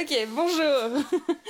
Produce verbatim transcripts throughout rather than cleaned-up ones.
Ok, bonjour.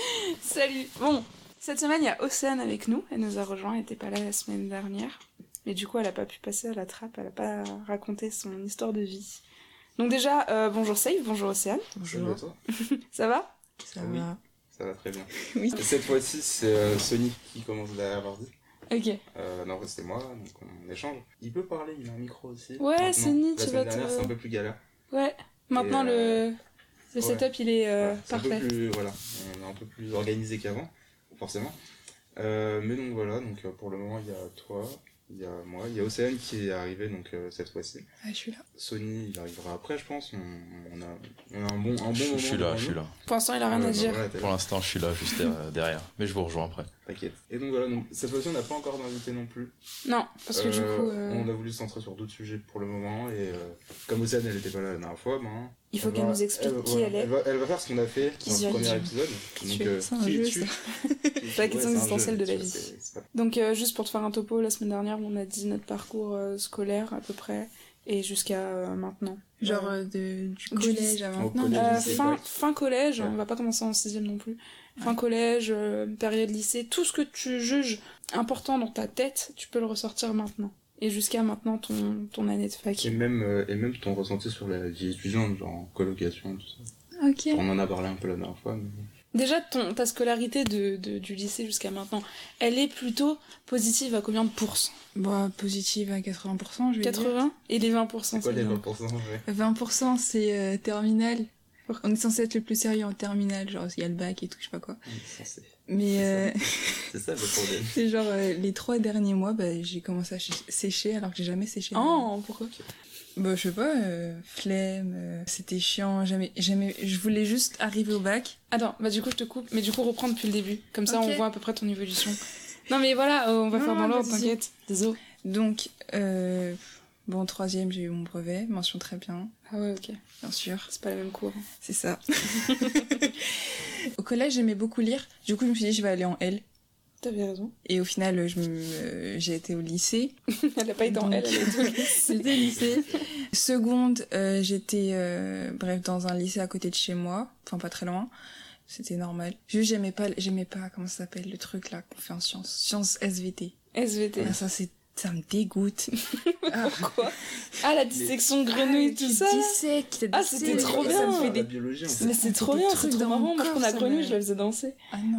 Salut. Bon, cette semaine, il y a Océane avec nous. Elle nous a rejoint, elle était pas là la semaine dernière. Mais du coup, elle a pas pu passer à la trappe, elle a pas raconté son histoire de vie. Donc déjà, euh, bonjour Saïf, bonjour Océane. Bonjour. Toi. Ça va? Ça oui. va. Ça va très bien. Oui. Cette fois-ci, c'est euh, Sony qui commence derrière l'ordi. Ok. Euh, non, c'est moi, donc on échange. Il peut parler, il a un micro aussi. Ouais, maintenant. Sony, tu vas te... La semaine dernière, c'est un peu plus galère. Ouais. Maintenant, euh... le... le setup, ouais. il est euh, ouais, parfait. Un peu plus, voilà, on est un peu plus organisé qu'avant, forcément. Euh, mais donc voilà, donc pour le moment, il y a toi, il y a moi, il y a Océane qui est arrivé donc euh, cette fois-ci. Ah, je suis là. Sony, il arrivera après, je pense. On, on, a, on a un bon, un bon je, moment. Je suis là, je suis là. Pour l'instant, il a rien ouais, à bah, dire. Voilà, pour l'instant, je suis là, juste derrière. Mais je vous rejoins après. T'inquiète. Et donc voilà, donc, cette fois-ci, on n'a pas encore d'invité non plus. Non, parce que euh, du coup... Euh... On a voulu se centrer sur d'autres sujets pour le moment. Et euh, comme Océane, elle était pas là la dernière fois, ben... Il faut qu'elle va, nous explique elle, qui voilà, elle est. Elle va, elle va faire ce qu'on a fait qui dans le premier épisode. Qui donc, euh, c'est un jeu, ça. C'est la question ouais, existentielle de la jeu, vie. c'est, c'est pas... Donc, euh, juste pour te faire un topo, la semaine dernière, on a dit notre parcours euh, scolaire, à peu près, et jusqu'à euh, maintenant. Genre euh, de, du collège à maintenant collège, euh, fin, fin collège, ouais. On va pas commencer en sixième non plus. Fin ouais. collège, euh, période lycée, tout ce que tu juges important dans ta tête, tu peux le ressortir maintenant. Et jusqu'à maintenant, ton, ton année de fac. Et même, euh, et même ton ressenti sur la vie étudiante, genre en colocation, tout ça. Ok. On en a parlé un peu la dernière fois, mais... Déjà, ton, ta scolarité de, de, du lycée jusqu'à maintenant, elle est plutôt positive à combien de pourcents? Bah, positive à quatre-vingts pour cent, je vais quatre-vingts dire. Et les vingt pour cent, c'est quoi c'est les bien. vingt pour cent, ouais. vingt pour cent, c'est euh, terminale. On est censé être le plus sérieux en terminale, genre il y a le bac et tout, je sais pas quoi. On est censé. Mais c'est, euh... ça. c'est ça le problème. C'est genre euh, les trois derniers mois, bah, j'ai commencé à ch- sécher alors que j'ai jamais séché. Oh, pourquoi? Bah, je sais pas, euh, flemme, euh, c'était chiant, jamais, jamais, je voulais juste arriver au bac. Attends, bah du coup je te coupe, mais du coup reprends depuis le début, comme ça okay. on voit à peu près ton évolution. Non mais voilà, on va non, faire dans l'ordre, t'inquiète, désolé. Donc, euh, bon, troisième, j'ai eu mon brevet, mention très bien. Ah ouais, ok. Bien sûr. C'est pas la même cour. C'est ça. Au collège, j'aimais beaucoup lire, du coup je me suis dit je vais aller en L. T'avais raison. Et au final, je me, euh, j'ai été au lycée. Elle a pas été en elle, elle a été au lycée. J'étais au lycée. Seconde, euh, j'étais, euh, bref, dans un lycée à côté de chez moi. Enfin, pas très loin. C'était normal. Juste, j'aimais pas, j'aimais pas, comment ça s'appelle, le truc, là, qu'on fait en sciences. Sciences S V T. S V T. Ah, ça, c'est, ça me dégoûte. Ah. Pourquoi? Ah, la dissection de grenouille, ah, tout ça. Dissèque, ah, c'était trop bien. Ça me fait des biologies, en fait. Mais c'est trop bien, c'est trop marrant. Moi, pour la grenouille, me... je la faisais danser. Ah non.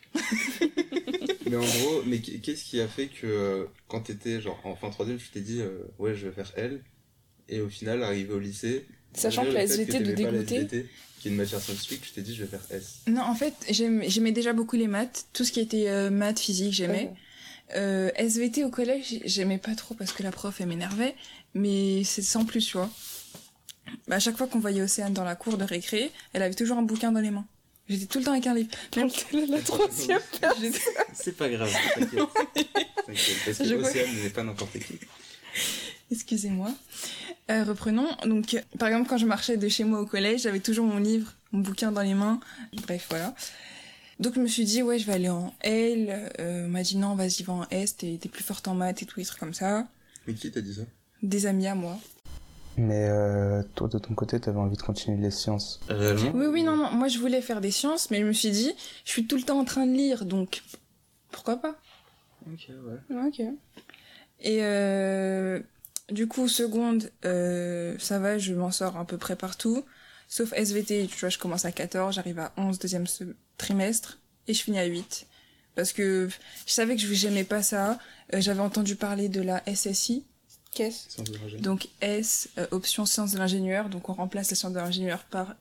Mais en gros, mais qu'est-ce qui a fait que euh, quand t'étais genre en fin troisième, tu t'es dit euh, ouais je vais faire L, et au final arrivé au lycée, sachant que la S V T de dégoûter, qui est une matière scientifique, tu t'es dit je vais faire S. Non, en fait j'aimais, j'aimais déjà beaucoup les maths, tout ce qui était euh, maths, physique, j'aimais. Ouais. Euh, S V T au collège, j'aimais pas trop parce que la prof elle m'énervait, mais c'est sans plus, tu vois. Bah, à chaque fois qu'on voyait Océane dans la cour de récré, elle avait toujours un bouquin dans les mains. J'étais tout le temps avec un livre. Même la troisième personne. C'est pas grave, t'inquiète. T'inquiète, parce que Océane n'est pas n'importe qui. Excusez-moi. Euh, reprenons. Donc, par exemple, quand je marchais de chez moi au collège, j'avais toujours mon livre, mon bouquin dans les mains. Bref, voilà. Donc, je me suis dit, ouais, je vais aller en L. Euh, on m'a dit, non, vas-y, va en S, t'es, t'es plus forte en maths et tout, des trucs comme ça. Mais qui t'a dit ça? Des amis à moi. Mais euh, toi, de ton côté, t'avais envie de continuer les sciences. Réellement? Oui, oui, non, non. Moi, je voulais faire des sciences, mais je me suis dit, je suis tout le temps en train de lire, donc pourquoi pas? Ok, ouais. Ok. Et euh, du coup, seconde, euh, ça va, je m'en sors à peu près partout. Sauf S V T, tu vois, je commence à quatorze, j'arrive à onze, deuxième trimestre, et je finis à huit. Parce que je savais que j'aimais pas ça. Euh, j'avais entendu parler de la S S I. Qu'est-ce? Donc S, euh, option sciences de l'ingénieur. Donc on remplace la science de l'ingénieur par...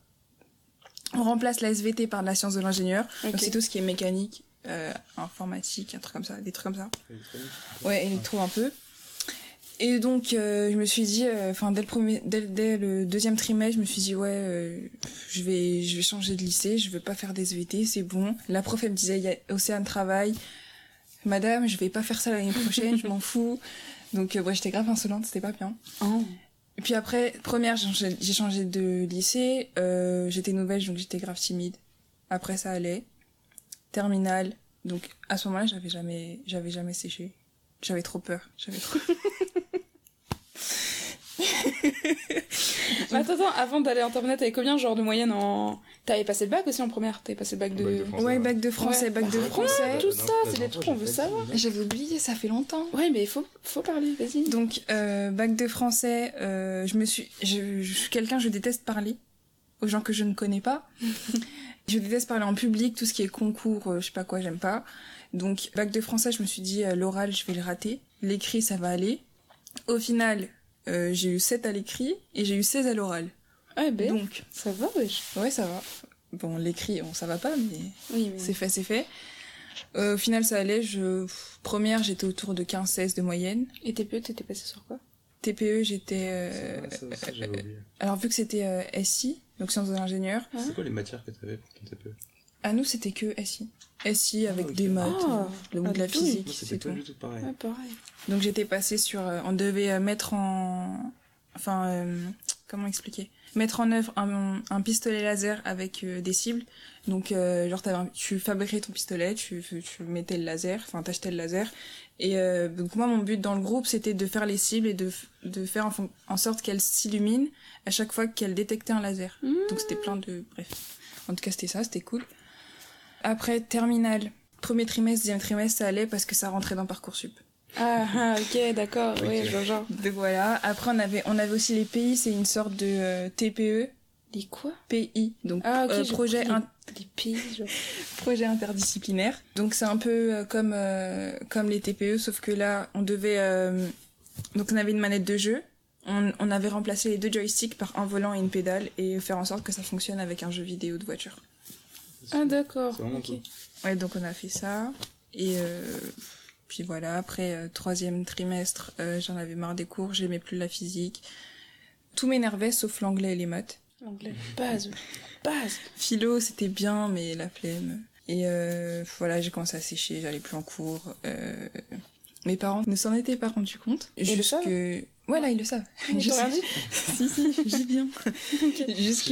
On remplace la S V T par la science de l'ingénieur. Okay. Donc c'est tout ce qui est mécanique, euh, informatique, un truc comme ça, des trucs comme ça. Ouais, électro un peu. Et donc euh, je me suis dit, enfin euh, dès le premier, dès, dès le deuxième trimestre, je me suis dit ouais, euh, je vais, je vais changer de lycée, je veux pas faire des S V T, c'est bon. La prof elle me disait, il y a Océane travail, madame, je vais pas faire ça l'année prochaine, je m'en fous. Donc, euh, ouais, j'étais grave insolente, c'était pas bien. Oh. Et puis après, première, j'ai changé, j'ai changé de lycée, euh, j'étais nouvelle, donc j'étais grave timide. Après, ça allait. Terminale, donc à ce moment-là, j'avais jamais, j'avais jamais séché. J'avais trop peur, j'avais trop... Mais attends, attends, avant d'aller en terminale, t'avais combien genre de moyenne en T'avais passé le bac aussi en première, t'avais passé le bac de... Bac de français, Ouais, ouais. bac de français, Ouais. bac de Bah, français. tout Euh, ça, non, c'est des non, trucs j'ai qu'on veut pas savoir. dit. J'avais oublié, ça fait longtemps. Ouais, mais il faut, faut parler, vas-y. Donc, euh, bac de français, euh, je me suis... Je, je suis quelqu'un, je déteste parler aux gens que je ne connais pas. Je déteste parler en public, tout ce qui est concours, euh, je sais pas quoi, j'aime pas. Donc, bac de français, je me suis dit, euh, l'oral, je vais le rater. L'écrit, ça va aller. Au final, euh, j'ai eu sept à l'écrit et j'ai eu seize à l'oral. Ouais, ben, Donc, ça va, wesh. ouais, ça va. Bon, l'écrit, bon, ça va pas, mais Oui, mais... c'est fait, c'est fait. Euh, au final, ça allait. Je... Première, j'étais autour de quinze seize de moyenne. Et T P E, t'étais passé sur quoi? T P E, j'étais... euh, Ça, ça aussi, j'avais oublié. Alors, vu que c'était euh, S I, donc sciences de l'ingénieur, C'est quoi les matières que t'avais pour ton T P E? à nous, c'était que S I. S I avec Ah, ok. des maths, Ah, euh, le ou ah, de la oui. physique, Moi, c'est c'était pas tout. du tout pareil. Ouais, pareil. Donc, j'étais passée sur... euh, on devait euh, mettre en... Enfin, euh, comment expliquer? Mettre en œuvre un, un pistolet laser avec euh, des cibles. Donc, euh, genre, t'avais un- tu fabriquais ton pistolet, tu, tu mettais le laser, enfin, t'achetais le laser. Et euh, donc, moi, mon but dans le groupe, c'était de faire les cibles et de, f- de faire en, fon- en sorte qu'elles s'illuminent à chaque fois qu'elles détectaient un laser. Mmh. Donc, c'était plein de... Bref. En tout cas, c'était ça, c'était cool. Après, terminale. Premier trimestre, deuxième trimestre, ça allait parce que ça rentrait dans Parcoursup. Ah, ah, ok, d'accord, Ok. ouais, je vois genre. Donc voilà. Après, on avait, on avait aussi les P I, c'est une sorte de euh, T P E. Les quoi? P I, donc Ah, ok, euh, j'ai projet, compris. in- Les pays, genre. projet interdisciplinaire. Donc c'est un peu euh, comme, euh, comme les T P E, sauf que là, on devait... euh, donc on avait une manette de jeu, on, on avait remplacé les deux joysticks par un volant et une pédale, et faire en sorte que ça fonctionne avec un jeu vidéo de voiture. Ah, d'accord. C'est vraiment Ok. cool. Ouais, donc on a fait ça, et... Euh, puis voilà, après euh, troisième trimestre, euh, j'en avais marre des cours, j'aimais plus la physique. Tout m'énervait sauf l'anglais et les maths. L'anglais, base, base. Philo, c'était bien, mais la flemme. Et euh, voilà, j'ai commencé à sécher, j'allais plus en cours. Euh, mes parents ne s'en étaient pas rendus compte. Ils le Jusque... savent Voilà, ils le savent. Ils t'ont rien dit? Si, si, je dis bien. Jusque...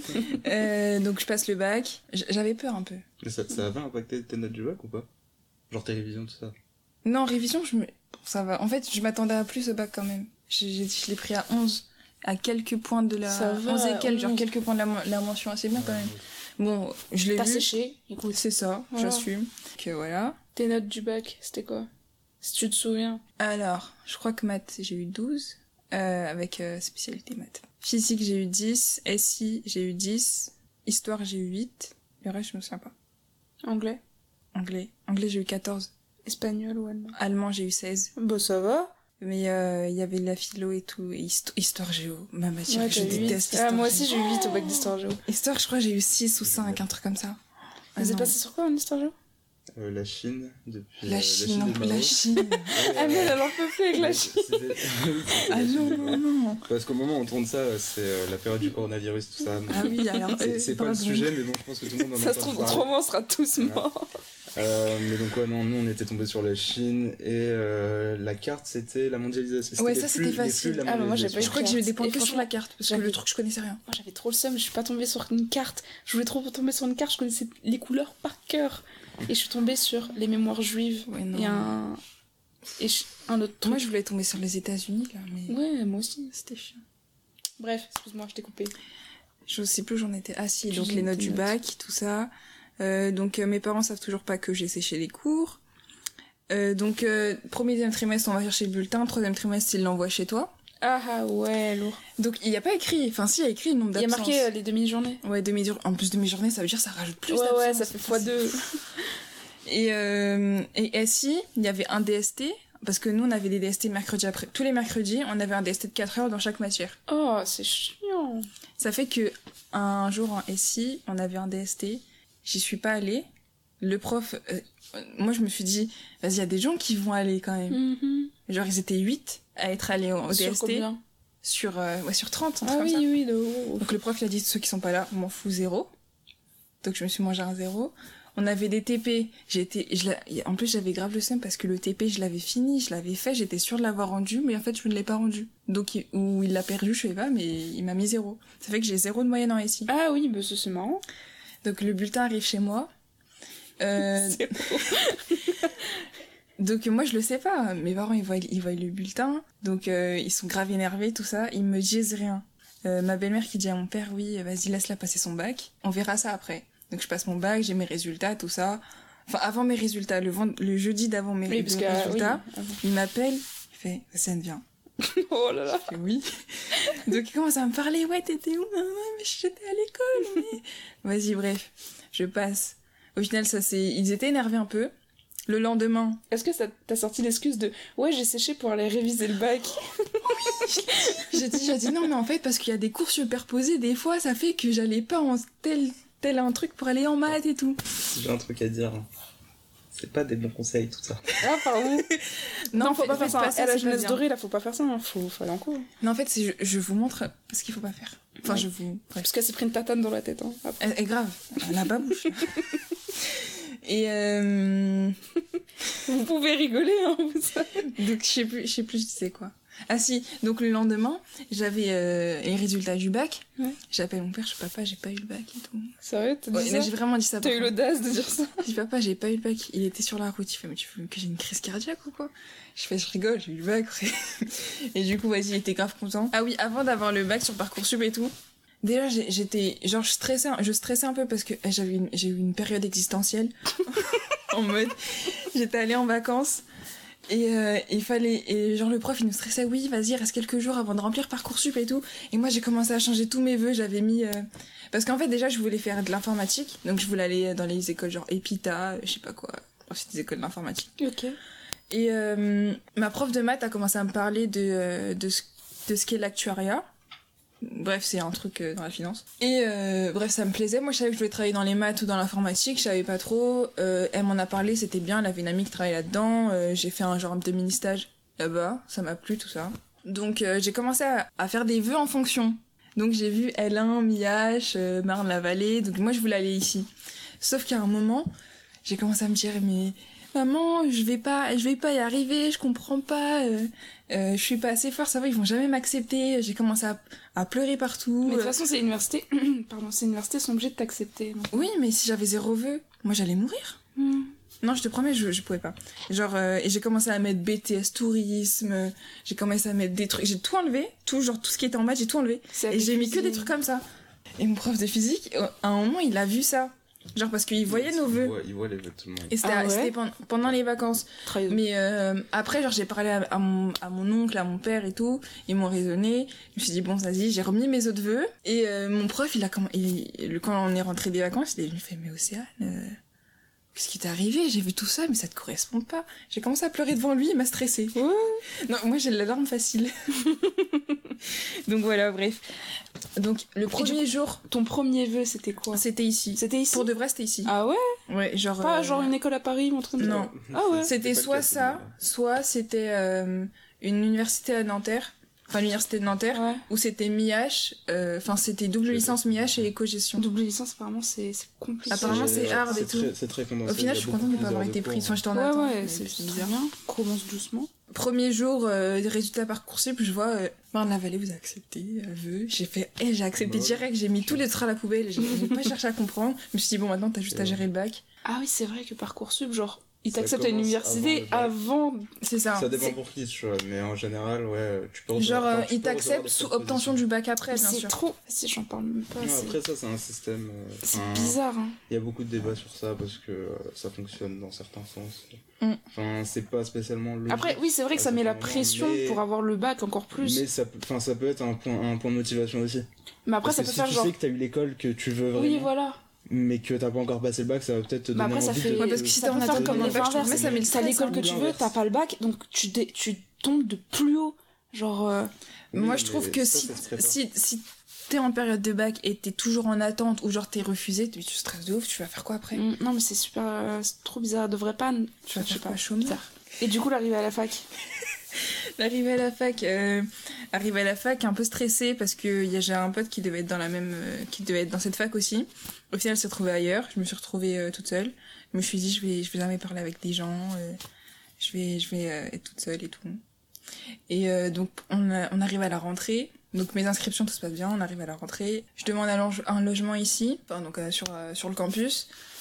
Euh, donc je passe le bac. J- J'avais peur un peu. Mais ça, ça avait impacté tes notes du bac ou pas? Genre tes révisions, tout ça? Non, révision, je me... ça va. En fait, je m'attendais à plus au bac quand même. J'ai- j'ai- Je l'ai pris à onze. À quelques points de la... Ça va, onze et quelques, genre onze. quelques points de la, mo- la mention, assez bien quand même. Bon, je l'ai T'as vu. séché, écoute. C'est ça, Voilà. j'assume. Que voilà. Tes notes du bac, c'était quoi? Si tu te souviens. Alors, je crois que maths, j'ai eu douze, euh, avec euh, spécialité maths. Physique, j'ai eu dix. S I, j'ai eu dix. Histoire, j'ai eu huit. Le reste, je me souviens pas. Anglais, Anglais. Anglais, j'ai eu quatorze. espagnol ou allemand? Allemand, j'ai eu seize. Bah, ça va. Mais euh, il y avait la philo et tout. Et histo- histoire, géo. Ma matière, Ouais, je t'as eu huit. déteste Ah, histoire. moi aussi, géo. j'ai eu huit au bac d'histoire géo. Histoire, je crois, j'ai eu six ou cinq, un truc comme ça. Ah, Vous êtes non. passé sur quoi en histoire géo? Euh, la Chine, depuis. La euh, Chine, et le la Maroc. Chine. Ouais, Ah, mais euh, elle en peut plus avec la Chine. c'était- c'était Ah la non, Chine, non, ouais. non. Parce qu'au moment où on tourne ça, c'est euh, la période du coronavirus, tout ça. Ah oui, alors... C'est euh, c'est pas le pardon. sujet, mais bon, je pense que tout le monde en a Ça se entendu trouve, parler. autrement, on sera tous Ouais. morts. Euh, mais donc ouais, non, nous on était tombés sur la Chine et euh, la carte c'était la mondialisation. Ouais, les ça, flux- c'était les facile. flux de la Ah, bah, moi, j'ai pas eu Je mondialisation. crois que j'ai eu des points Et que sur franchement, la carte, parce que j'avais- le truc, je connaissais rien. Moi, j'avais trop le seum, je suis pas tombée sur une carte. Je voulais trop tomber sur une carte, je connaissais les couleurs par cœur. Et je suis tombée sur les mémoires juives Ouais, non. et un. Et je- un autre truc. Moi, je voulais tomber sur les États-Unis, là, mais Ouais, moi aussi. c'était chiant. Bref, excuse-moi, je t'ai coupé. Je sais plus où j'en étais. Ah si, Plus donc j'ai les notes tes du notes. bac, tout ça. Euh, donc euh, mes parents savent toujours pas que j'ai séché les cours. Euh, donc euh, premier, deuxième trimestre, on va chercher le bulletin. Troisième trimestre, ils l'envoient chez toi. Ah, ah ouais, lourd. Donc il y a pas écrit. Enfin si, il y a écrit le nombre Il y a d'absences. marqué euh, les demi-journées. Ouais, demi en plus demi-journée, ça veut dire ça rajoute plus Ouais, ouais, d'absences. ça fait fois deux. Et, euh, et S I, il y avait un D S T, parce que nous, on avait des D S T mercredi après. Tous les mercredis, on avait un D S T de quatre heures dans chaque matière. Oh, c'est chiant. Ça fait que un jour en S I, on avait un D S T, j'y suis pas allée. Le prof, euh, moi je me suis dit, vas-y, il y a des gens qui vont aller quand même. Mhm. Genre, ils étaient huit à être allés au, au Sur D S T combien? sur, euh, ouais, sur trente, un Ah truc oui, comme ça. oui, de ouf. Donc le prof, il a dit, ceux qui sont pas là, on m'en fout zéro. Donc je me suis mangé un zéro. On avait des T P, j'ai été, je l'a- en plus j'avais grave le seum parce que le T P je l'avais fini, je l'avais fait, j'étais sûre de l'avoir rendu, mais en fait je ne l'ai pas rendu. Donc il, ou il l'a perdu, je sais pas, mais il m'a mis zéro. Ça fait que j'ai zéro de moyenne en S I. Ah oui, bah ça c'est marrant. Donc le bulletin arrive chez moi. Euh, C'est donc moi je le sais pas, mes parents ils voient, ils voient le bulletin, donc euh, ils sont grave énervés, tout ça, ils me disent rien. Euh, ma belle-mère qui dit à mon père, oui, vas-y, laisse-la passer son bac. On verra ça après. Donc je passe mon bac, j'ai mes résultats, tout ça. Enfin, avant mes résultats, le, vend... le jeudi d'avant mes oui, parce que, résultats, oui, il m'appelle, il fait, Océane, viens. Oh là là. Je fais oui. Donc il commence à me parler, ouais, t'étais où? Ah, ouais, mais j'étais à l'école, mais... Vas-y, bref, je passe. Au final, ça c'est... Ils étaient énervés un peu. Le lendemain... Est-ce que ça t'a sorti l'excuse de « Ouais, j'ai séché pour aller réviser le bac ». J'ai dit, j'ai dit non, mais en fait, parce qu'il y a des cours superposés, des fois, ça fait que j'allais pas en tel, tel un truc pour aller en maths et tout. J'ai un truc à dire. C'est pas des bons conseils, tout ça. Ah, pardon. Non, non faut fait, pas faire ça. pas ça À la c'est jeunesse pas dorée, là, faut pas faire ça. Hein. Faut, faut aller en cours. Non, en fait, c'est, je, je vous montre ce qu'il faut pas faire. Enfin, ouais. je vous... Bref. Parce qu'elle s'est pris une tatane dans la tête. Hein, elle, elle, grave. Elle a babouche. Et euh... Vous pouvez rigoler, hein, vous savez. Donc, je sais plus, je sais plus, je disais quoi. Ah si, donc le lendemain, j'avais euh, les résultats du bac. Ouais. J'appelle mon père, je dis papa, j'ai pas eu le bac et tout. Sérieux, t'as dit ouais, ça? J'ai vraiment dit ça. T'as eu l'audace de dire ça? Je dis papa, j'ai pas eu le bac. Il était sur la route, il fait mais tu veux que j'ai une crise cardiaque ou quoi? Je fais je rigole, j'ai eu le bac. Et du coup, vas-y, il était grave content. Ah oui, avant d'avoir le bac sur Parcoursup et tout. Déjà, j'étais genre je stressais, je stressais un peu parce que j'avais une, j'ai eu une période existentielle en mode j'étais allée en vacances. Et euh, il fallait et genre le prof il nous stressait, oui vas-y reste quelques jours avant de remplir Parcoursup et tout, et moi j'ai commencé à changer tous mes vœux, j'avais mis euh... parce qu'en fait déjà je voulais faire de l'informatique, donc je voulais aller dans les écoles genre Epita, je sais pas quoi, c'est des écoles d'informatique. Ok. Et euh, ma prof de maths a commencé à me parler de euh, de ce de ce qu'est l'actuariat. Bref, c'est un truc euh, dans la finance. Et euh, bref, ça me plaisait. Moi, je savais que je voulais travailler dans les maths ou dans l'informatique. Je savais pas trop. Euh, elle m'en a parlé, c'était bien. Elle avait une amie qui travaillait là-dedans. Euh, j'ai fait un genre de mini-stage là-bas. Ça m'a plu, tout ça. Donc, euh, j'ai commencé à, à faire des vœux en fonction. Donc, j'ai vu L un, Miache, euh, Marne-la-Vallée. Donc, moi, je voulais aller ici. Sauf qu'à un moment, j'ai commencé à me dire, mais... Maman, je vais pas, je vais pas y arriver, je comprends pas, euh, euh, je suis pas assez fort, ça va, ils vont jamais m'accepter. J'ai commencé à, à pleurer partout. Mais de toute façon, c'est l'université, pardon, c'est l'université, ils sont obligés de t'accepter. Donc... Oui, mais si j'avais zéro vœu, moi j'allais mourir. Mm. Non, je te promets, je, je pouvais pas. Genre, euh, et j'ai commencé à mettre B T S tourisme, j'ai commencé à mettre des trucs, j'ai tout enlevé, tout, genre tout ce qui était en maths, j'ai tout enlevé. Et j'ai mis que des trucs comme ça. Et mon prof de physique, à un moment, il a vu ça. Genre parce qu'il voyait nos vœux. Il voit, il voit les vœux de tout le monde. Et c'était, Ah ouais c'était pendant, pendant les vacances. Très Mais euh, après, genre, j'ai parlé à, à, mon, à mon oncle, à mon père et tout. Ils m'ont raisonné. Je me suis dit, bon, vas-y, j'ai remis mes autres vœux. Et euh, mon prof, il a quand, il, quand on est rentré des vacances, il est venu fait, mais Océane, euh, qu'est-ce qui t'est arrivé? J'ai vu tout ça, mais ça te correspond pas. J'ai commencé à pleurer devant lui, il m'a stressé. Ouais. Non, moi, j'ai la larme facile. Donc voilà, bref. Donc, le premier coup, jour... Ton premier vœu, c'était quoi? C'était ici. C'était ici? Pour de vrai, c'était ici. Ah ouais? Ouais, genre... Pas euh... genre une école à Paris, mon truc. Non. Ah ouais? C'était C'est pas soit le cas, ça, soit c'était euh, une université à Nanterre, enfin l'université de Nanterre, Ouais. ou c'était M I H, enfin c'était double licence M I H et éco-gestion. Double licence, apparemment, c'est c'est compliqué. Apparemment, c'est hard et c'est tout. très- C'est très condensé. Au final, il je y suis a contente de beaucoup pas avoir d'heures été de prise. cours. Enfin, j'étais en Ouais, attente. ouais, mais c'est c'est très bizarre. bien. Commence doucement. Premier jour, euh, résultat Parcoursup, je vois euh, Marne-la-Vallée vous a accepté, euh, vœu. J'ai fait, eh, j'ai accepté Bah ouais. direct, j'ai mis tous les trucs à la poubelle, j'ai j'ai pas cherché à comprendre. Je me suis dit, bon, maintenant t'as juste Et à ouais. gérer le bac. Ah oui, c'est vrai que Parcoursup, genre, ils Ça t'acceptent à commence l'université avant avant... C'est ça. Ça dépend C'est- pour qui, tu vois, mais en général, ouais, tu peux Genre, recevoir- euh, enfin, tu ils peux recevoir t'acceptent des sous propositions. obtention du bac après, bien C'est sûr. trop... Si, j'en parle même pas. Non, c'est- après ça, c'est un système. euh, C'est enfin, bizarre, hein. Il y a beaucoup de débats sur ça parce que euh, ça fonctionne dans certains sens. Mm. Enfin, c'est pas spécialement logique. Après, oui, c'est vrai que à ça met la certains moments, pression mais- pour avoir le bac encore plus. Mais ça, peut- enfin, ça peut être un point, un point de motivation aussi. Mais après, Parce ça que peut si faire tu genre... sais que t'as eu l'école que tu veux vraiment, Oui, voilà. mais que t'as pas encore passé le bac, ça va peut-être te Mais donner après, ça envie fait... de... Ouais, parce que si ça t'es en peut faire attente comme de l'effet bac, je trouve inverse. que ça met le T'as stress, l'école hein, que ou tu veux, l'inverse. t'as pas le bac, donc tu, dé- tu tombes de plus haut. Genre... euh, Oui, Moi, je mais trouve que ça, si, ça se prépare. si, si t'es en période de bac et t'es toujours en attente ou genre t'es refusé, tu tu stresses de ouf, tu vas faire quoi après? mm, Non, mais c'est super... euh, c'est trop bizarre. Elle devrait pas... Tu vas je sais faire pas. quoi, chômeur? Bizarre. Et du coup, l'arrivée à la fac. L'arrivée à la fac, euh, arrivée à la fac, un peu stressée parce que y a, j'ai un pote qui devait être dans la même, euh, qui devait être dans cette fac aussi. Au final, elle s'est retrouvée ailleurs. Je me suis retrouvée euh, toute seule. Je me suis dit, je vais, je vais jamais parler avec des gens. euh, je vais, je vais euh, être toute seule et tout. Et euh, donc, on, a- on arrive à la rentrée. Donc mes inscriptions, tout se passe bien. On arrive à la rentrée. Je demande un, loge- un logement ici, enfin donc euh, sur euh, sur le campus.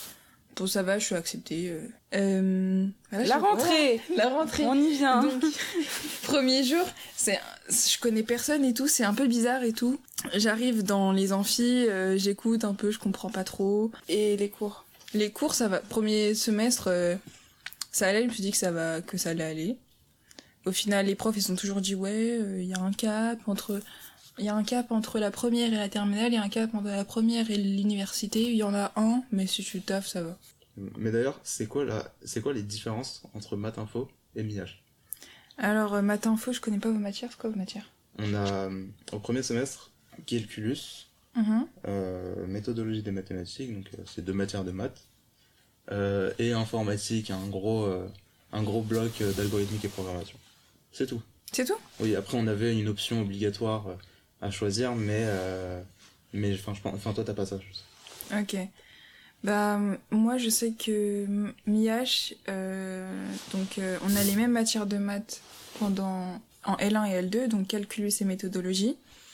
Bon, ça va, je suis acceptée. Euh... Euh... Voilà, La je- rentrée. voilà, La rentrée. On y vient. Donc, premier jour, c'est, je connais personne et tout, c'est un peu bizarre et tout. J'arrive dans les amphis, euh, j'écoute un peu, je comprends pas trop. Et les cours. Les cours, ça va. Premier semestre, euh, ça allait, je me suis dit que ça va, que ça allait aller. Au final, les profs, ils ont toujours dit, ouais, il euh, y a un cap entre, il y a un cap entre la première et la terminale, il y a un cap entre la première et l'université, il y en a un, mais si tu taffes, ça va. Mais d'ailleurs, c'est quoi, la... c'est quoi les différences entre maths info et M I H? Alors, euh, maths info, je connais pas vos matières, c'est quoi vos matières? On a, euh, au premier semestre, calculus, Mhm. euh, méthodologie des mathématiques, donc euh, c'est deux matières de maths, euh, et informatique, un gros, euh, un gros bloc euh, d'algorithmique et programmation. C'est tout. C'est tout? Oui, après on avait une option obligatoire euh, à choisir, mais, euh, mais enfin, je pense, enfin toi t'as pas ça, je sais. Ok. Bah, moi, je sais que M I H, euh, donc, euh, on a les mêmes matières de maths pendant, en L un et L deux, donc calculus et méthodologie.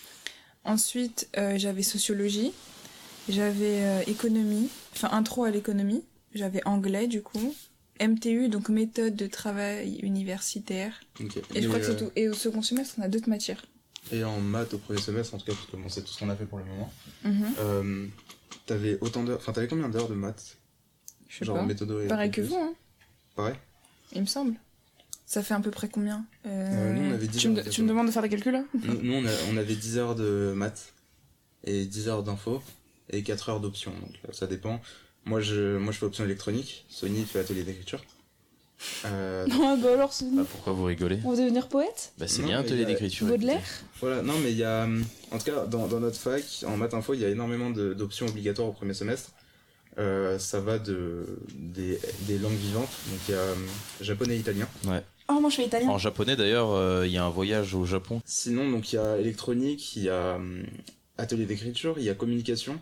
Ensuite, euh, j'avais sociologie, j'avais euh, économie, enfin, intro à l'économie, j'avais anglais, du coup, M T U, donc méthode de travail universitaire. Okay. Et je crois que euh, c'est tout. Et au second semestre, on a d'autres matières. Et en maths au premier semestre, en tout cas, parce que bon, c'est tout ce qu'on a fait pour le moment, Mhm. euh, t'avais autant d'heures, enfin t'avais combien d'heures de maths? Je sais Genre pas. méthodo et Pareil que calculus. vous, hein, Pareil. il me semble. Ça fait à peu près combien? Euh, Euh, nous on avait dix Tu heures. me, tu me demandes de faire des calculs là? Nous, nous, on, a- on avait dix heures de maths et dix heures d'info et quatre heures d'options, donc euh, ça dépend. Moi je, moi je fais option électronique, Sony fait atelier d'écriture. Euh, Non, bah alors, c'est- Ah, pourquoi vous rigolez? on va devenir poète? Bah, c'est Non, bien mais atelier il y a- d'écriture. Baudelaire? Voilà, non mais il y a, hum, en tout cas dans, dans notre fac, en maths info, il y a énormément de- d'options obligatoires au premier semestre. Euh, ça va de, des, des langues vivantes, donc il y a hum, japonais et italien. Oh, moi je fais italien. En japonais d'ailleurs, euh, il y a un voyage au Japon. Sinon, donc il y a électronique, il y a hum, atelier d'écriture, il y a communication,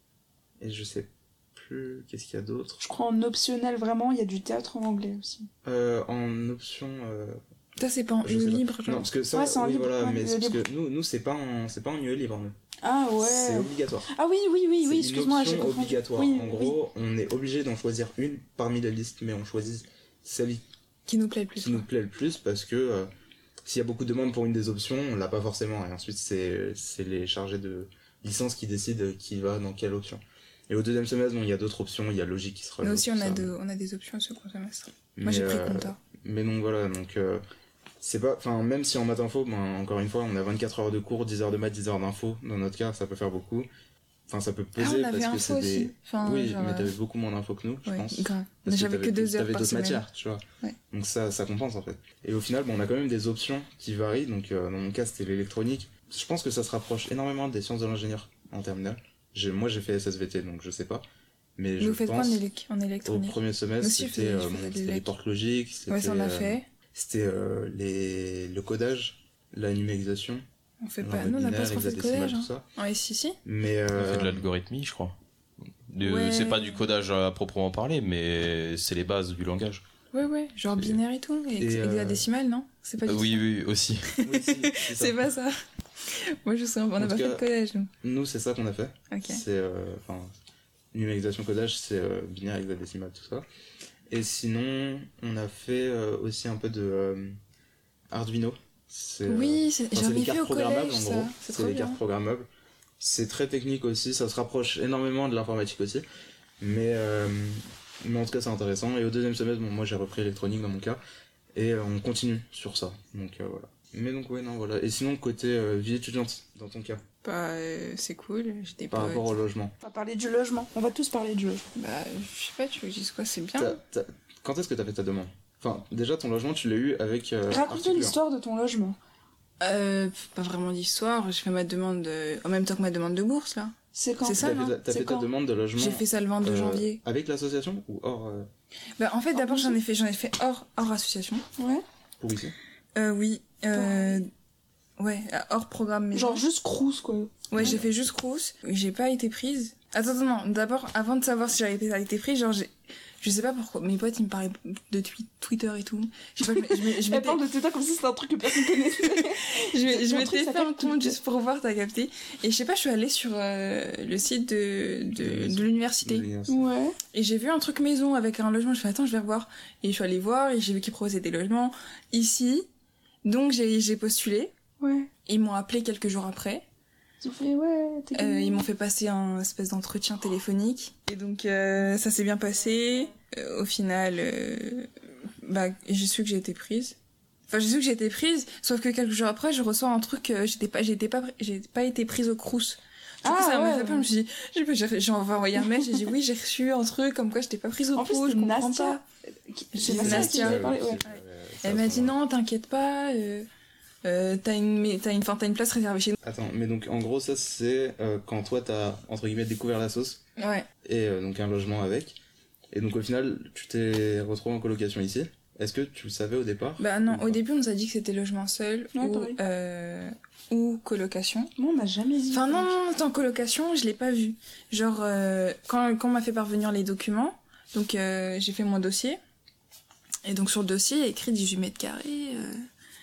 et je sais plus, qu'est-ce qu'il y a d'autre. Je crois en optionnel vraiment, il y a du théâtre en anglais aussi. Euh, en option... euh, Ça, c'est pas en je U E sais pas. libre, genre. Non, parce que ça, Ouais, c'est en oui, libre, voilà, ouais, mais U E c'est parce libre. que nous, nous c'est pas en, c'est pas en U E libre, nous. Ah C'est ouais. obligatoire. Ah oui, oui, oui, oui, C'est excuse-moi, une j'ai option confondu. obligatoire. Oui, en oui. gros, on est obligé d'en choisir une parmi la liste, mais on choisit celle Qui nous plaît le plus. qui nous plaît le plus parce que euh, s'il y a beaucoup de demandes pour une des options, on l'a pas forcément. Et ensuite, c'est c'est les chargés de licence qui décident qui va dans quelle option. Et au deuxième semestre, bon, il y a d'autres options, il y a logique qui sera Mais là, aussi, tout on a, ça. de, on a des options au second semestre. Mais, Moi, j'ai pris euh, compta. Mais donc voilà, donc euh, c'est pas, enfin même si en maths info, ben, encore une fois, on a vingt-quatre heures de cours, dix heures de maths, dix heures d'info. Dans notre cas, ça peut faire beaucoup. Enfin, ça peut Ah, peser on avait parce que info c'est aussi. des. Enfin, oui, genre, mais euh, t'avais beaucoup moins d'infos que nous, je ouais, pense. grave. Parce Mais j'avais t'avais que deux plus- heures t'avais par d'autres semaine. matières, tu vois. Ouais. Donc ça, ça compense en fait. Et au final, bon, on a quand même des options qui varient. Donc euh, dans mon cas, c'était l'électronique. Je pense que ça se rapproche énormément des sciences de l'ingénieur en terminale. J'ai- Moi, j'ai fait S S V T, donc je sais pas. Mais Mais je vous faites quoi pense en, élec- en au électronique? premier semestre, Moi aussi, je c'était faisais- je euh, faisais bon, de c'était les l'élec. portes logiques, c'était Ouais, ça, on l'a euh, fait. c'était euh, les le codage, la numérisation, On fait genre pas. Nous, on n'a pas binaire, trop fait de hexadécimal, codage. tout Hein. ça. Ouais, si, si. Mais On fait euh, de l'algorithmie, je crois. De- Ouais. C'est pas du codage à proprement parler, mais c'est les bases du langage. Ouais, ouais. Genre C'est- binaire et tout. Et, Et, euh, hexadécimal, non? C'est pas du Euh, tout oui, ça. oui, aussi. oui, si, c'est ça. C'est pas ça. Moi, je sais, on En n'a tout pas fait cas- de codage, nous. Nous, c'est ça qu'on a fait. Ok. C'est euh, enfin numérisation codage, c'est euh, binaire, hexadécimal, tout ça. Et sinon, on a fait euh, aussi un peu de euh, Arduino. C'est, euh, Oui, c'est- enfin, j'en c'est ai les fait cartes au programmables collège, en ça. gros. C'est C'est trop les bien. cartes programmables. C'est très technique aussi, ça se rapproche énormément de l'informatique aussi. Mais, euh, mais en tout cas, c'est intéressant. Et au deuxième semestre, bon, moi j'ai repris électronique dans mon cas. Et euh, on continue sur ça. Donc euh, voilà. Mais donc, ouais, non, voilà. Et sinon, côté euh, vie étudiante, dans ton cas, Bah, euh, c'est cool. J'ai des par potes. rapport au logement. On va parler du logement. On va tous parler du logement. Bah, je sais pas, tu veux que je dise quoi? C'est bien. T'as- t'as- Quand est-ce que t'as fait ta demande? Enfin, déjà, ton logement, tu l'as eu avec. Euh, Raconte-nous Articulant. l'histoire de ton logement. Euh, pas vraiment d'histoire. J'ai fait ma demande de- en même temps que ma demande de bourse, là. C'est quand C'est ça, T'as non fait, ta- t'as C'est fait ta quand demande de logement. J'ai fait ça le vingt-deux euh, janvier. Avec l'association ou hors euh, Bah, en fait, hors d'abord, projet. j'en ai fait, j'en ai fait hors, hors association. Ouais. pour ici? Euh, oui. Euh, ouais, hors programme maison. Genre juste Crous, quoi. Ouais, j'ai fait juste Crous. J'ai pas été prise. Attends, attends, non. D'abord, avant de savoir si j'avais été, été prise, genre, j'ai, Je sais pas pourquoi, mes potes ils me parlaient de twi- Twitter et tout. Je sais pas, je, me- je, je Elle m'étais, parle de Twitter comme si c'était un truc que personne connaissait. je, me- je Ton m'étais truc fait s'appelle un compte Twitter. juste pour voir, t'as capté. Et je sais pas, je suis allée sur euh, le site de, de, de l'université. Ouais. Et j'ai vu un truc maison avec un logement. Je fais attends, je vais revoir. Et je suis allée voir et j'ai vu qu'ils proposaient des logements ici. Donc j'ai, j'ai postulé. Ouais. Ils m'ont appelé quelques jours après. Ils ont fait, ouais, t'es Euh, ils m'ont fait passer un espèce d'entretien téléphonique. Et donc, euh, ça s'est bien passé. Euh, au final, euh, bah, j'ai su que j'ai été prise. Enfin, j'ai su que j'ai été prise, sauf que quelques jours après, je reçois un truc, euh, j'étais pas, j'étais pas, j'ai pas été prise au Crous. Du coup, Ah, ça m'a ouais. fait peur. Je me suis dit, j'ai, j'ai, j'ai envoyé un mail, j'ai dit oui, j'ai reçu un truc comme quoi j'étais pas prise au En plus, Crous, je c'était comprends Nastia. pas. Je sais C'est pas si Nastia. tu avais parlé, ouais. Elle m'a dit non, t'inquiète pas, euh, euh, t'as une, mais t'as une, enfin, t'as une place réservée chez Attends, mais donc en gros, ça c'est euh, quand toi t'as entre guillemets découvert la sauce nous. Ouais. et euh, donc un logement avec. Et donc au final, tu t'es retrouvé en colocation ici. Est-ce que tu le savais au départ? Bah non, Ou au pas début on nous a dit que c'était logement seul Ouais, ou, pareil. euh, ou colocation. Moi, on m'a jamais dit. Enfin non, non, non, en colocation, je l'ai pas vu. Genre, euh, quand, quand on m'a fait parvenir les documents, donc euh, j'ai fait mon dossier. Et donc sur le dossier, il y a écrit dix-huit mètres carrés, euh,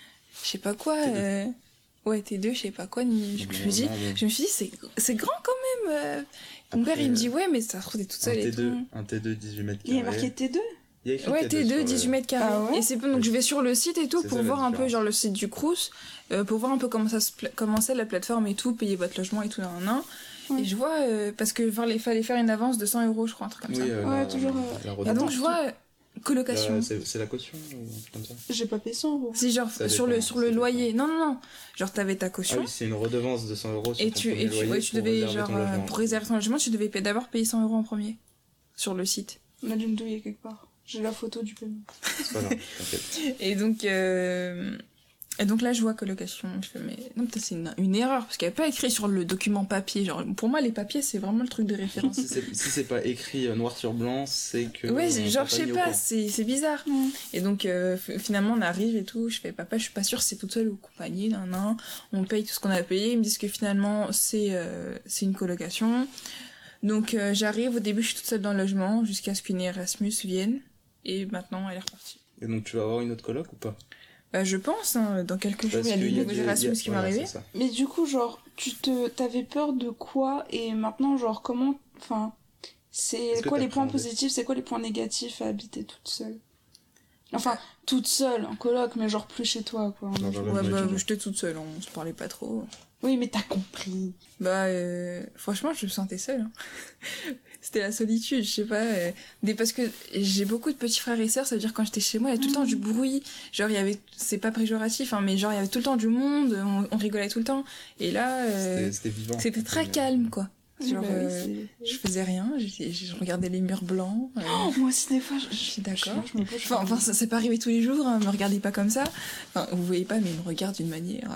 je sais pas quoi. T deux. Euh, ouais, T deux, je sais pas quoi. Ni, je, Non, je me dis, non, bon. je me suis dit, c'est, c'est grand quand même. euh. Mon Après, père, il me dit, euh, ouais, mais ça se trouve, t'es toute Un seule et T deux, tout. un T deux dix-huit mètres Il y carrés. a marqué T deux. Il y a écrit Ouais, T deux, sur le- dix-huit mètres carrés. Ah ouais Et c'est bon, donc Oui. je vais sur le site et tout C'est pour ça, la voir un peu, différence. genre le site du Crous, euh, pour voir un peu comment ça se pla- comment c'est la plateforme et tout, payer votre logement et tout, nan, nan, nan. Ouais. Et je vois, euh, parce que il fallait faire une avance de cent euros, je crois, un truc comme Oui, ça. euh, Ouais, la- toujours, euh, la Et redevance. donc je vois euh, colocation. La- C'est c'est la caution ou un truc comme ça? J'ai pas payé cent euros. Si, genre, Ça sur dépend, le, sur ça le dépend. loyer. Non, non, non. Genre, t'avais ta Ah caution. oui, c'est une redevance de cent euros sur et ton tu, premier et tu, loyer ouais, tu pour devais, réserver genre, ton euh, logement. pour réserver ton logement, tu devais payer- d'abord payer cent euros en premier. Sur le site. On a dû me douiller quelque part. J'ai la photo du paiement. C'est pas grave, t'inquiète. Et donc, euh... et donc là, je vois colocation. Je fais, mais non, peut-être c'est une, une erreur, parce qu'il n'y avait pas écrit sur le document papier. Genre, pour moi, les papiers, c'est vraiment le truc de référence. Si c'est si c'est pas écrit euh, noir sur blanc, c'est que. Ouais, on c'est- t'a genre, je sais mis au pas, courant. c'est c'est bizarre. Mm. Et donc, euh, f- finalement, on arrive et tout. Je fais, papa, je suis pas sûre si c'est toute seule ou compagnie. Nan, nan. On paye tout ce qu'on a payé. Ils me disent que finalement, c'est euh, c'est une colocation. Donc, euh, j'arrive. Au début, je suis toute seule dans le logement jusqu'à ce qu'une Erasmus vienne. Et maintenant, elle est repartie. Et donc tu vas avoir une autre coloc ou pas? Bah, je pense, hein, dans quelques jours, Parce il y a qu'il des y a nouveaux des- Erasmus il y a- qui vont voilà, arriver. c'est ça. Mais du coup, genre, tu te, t'avais peur de quoi et maintenant, genre, comment, enfin, c'est Est-ce que quoi t'as les points appréhendé positifs, c'est quoi les points négatifs à habiter toute seule? Enfin, toute seule, en coloc, mais genre plus chez toi, quoi. Dans un Ouais, logement bah, étudiant. j'étais toute seule, on se parlait pas trop. Oui, mais t'as compris. Bah, euh, franchement, je me sentais seule. hein. C'était la solitude, je sais pas. euh, des, parce que j'ai beaucoup de petits frères et sœurs, ça veut dire quand j'étais chez moi, il y a tout le temps du bruit. Genre, il y avait, c'est pas péjoratif, hein, mais genre, il y avait tout le temps du monde, on, on rigolait tout le temps. Et là, euh, C'était- C'était vivant. c'était très Mais- calme, quoi. Oui, Genre, bah oui, euh, c'est- je faisais rien, j'étais- je regardais les murs blancs. euh, Oh, moi aussi, des fois, je, je suis d'accord. Je, je me pose, je Enfin, enfin, ça s'est pas arrivé tous les jours, hein, me regardez pas comme ça. Enfin, vous voyez pas, mais il me regarde d'une manière.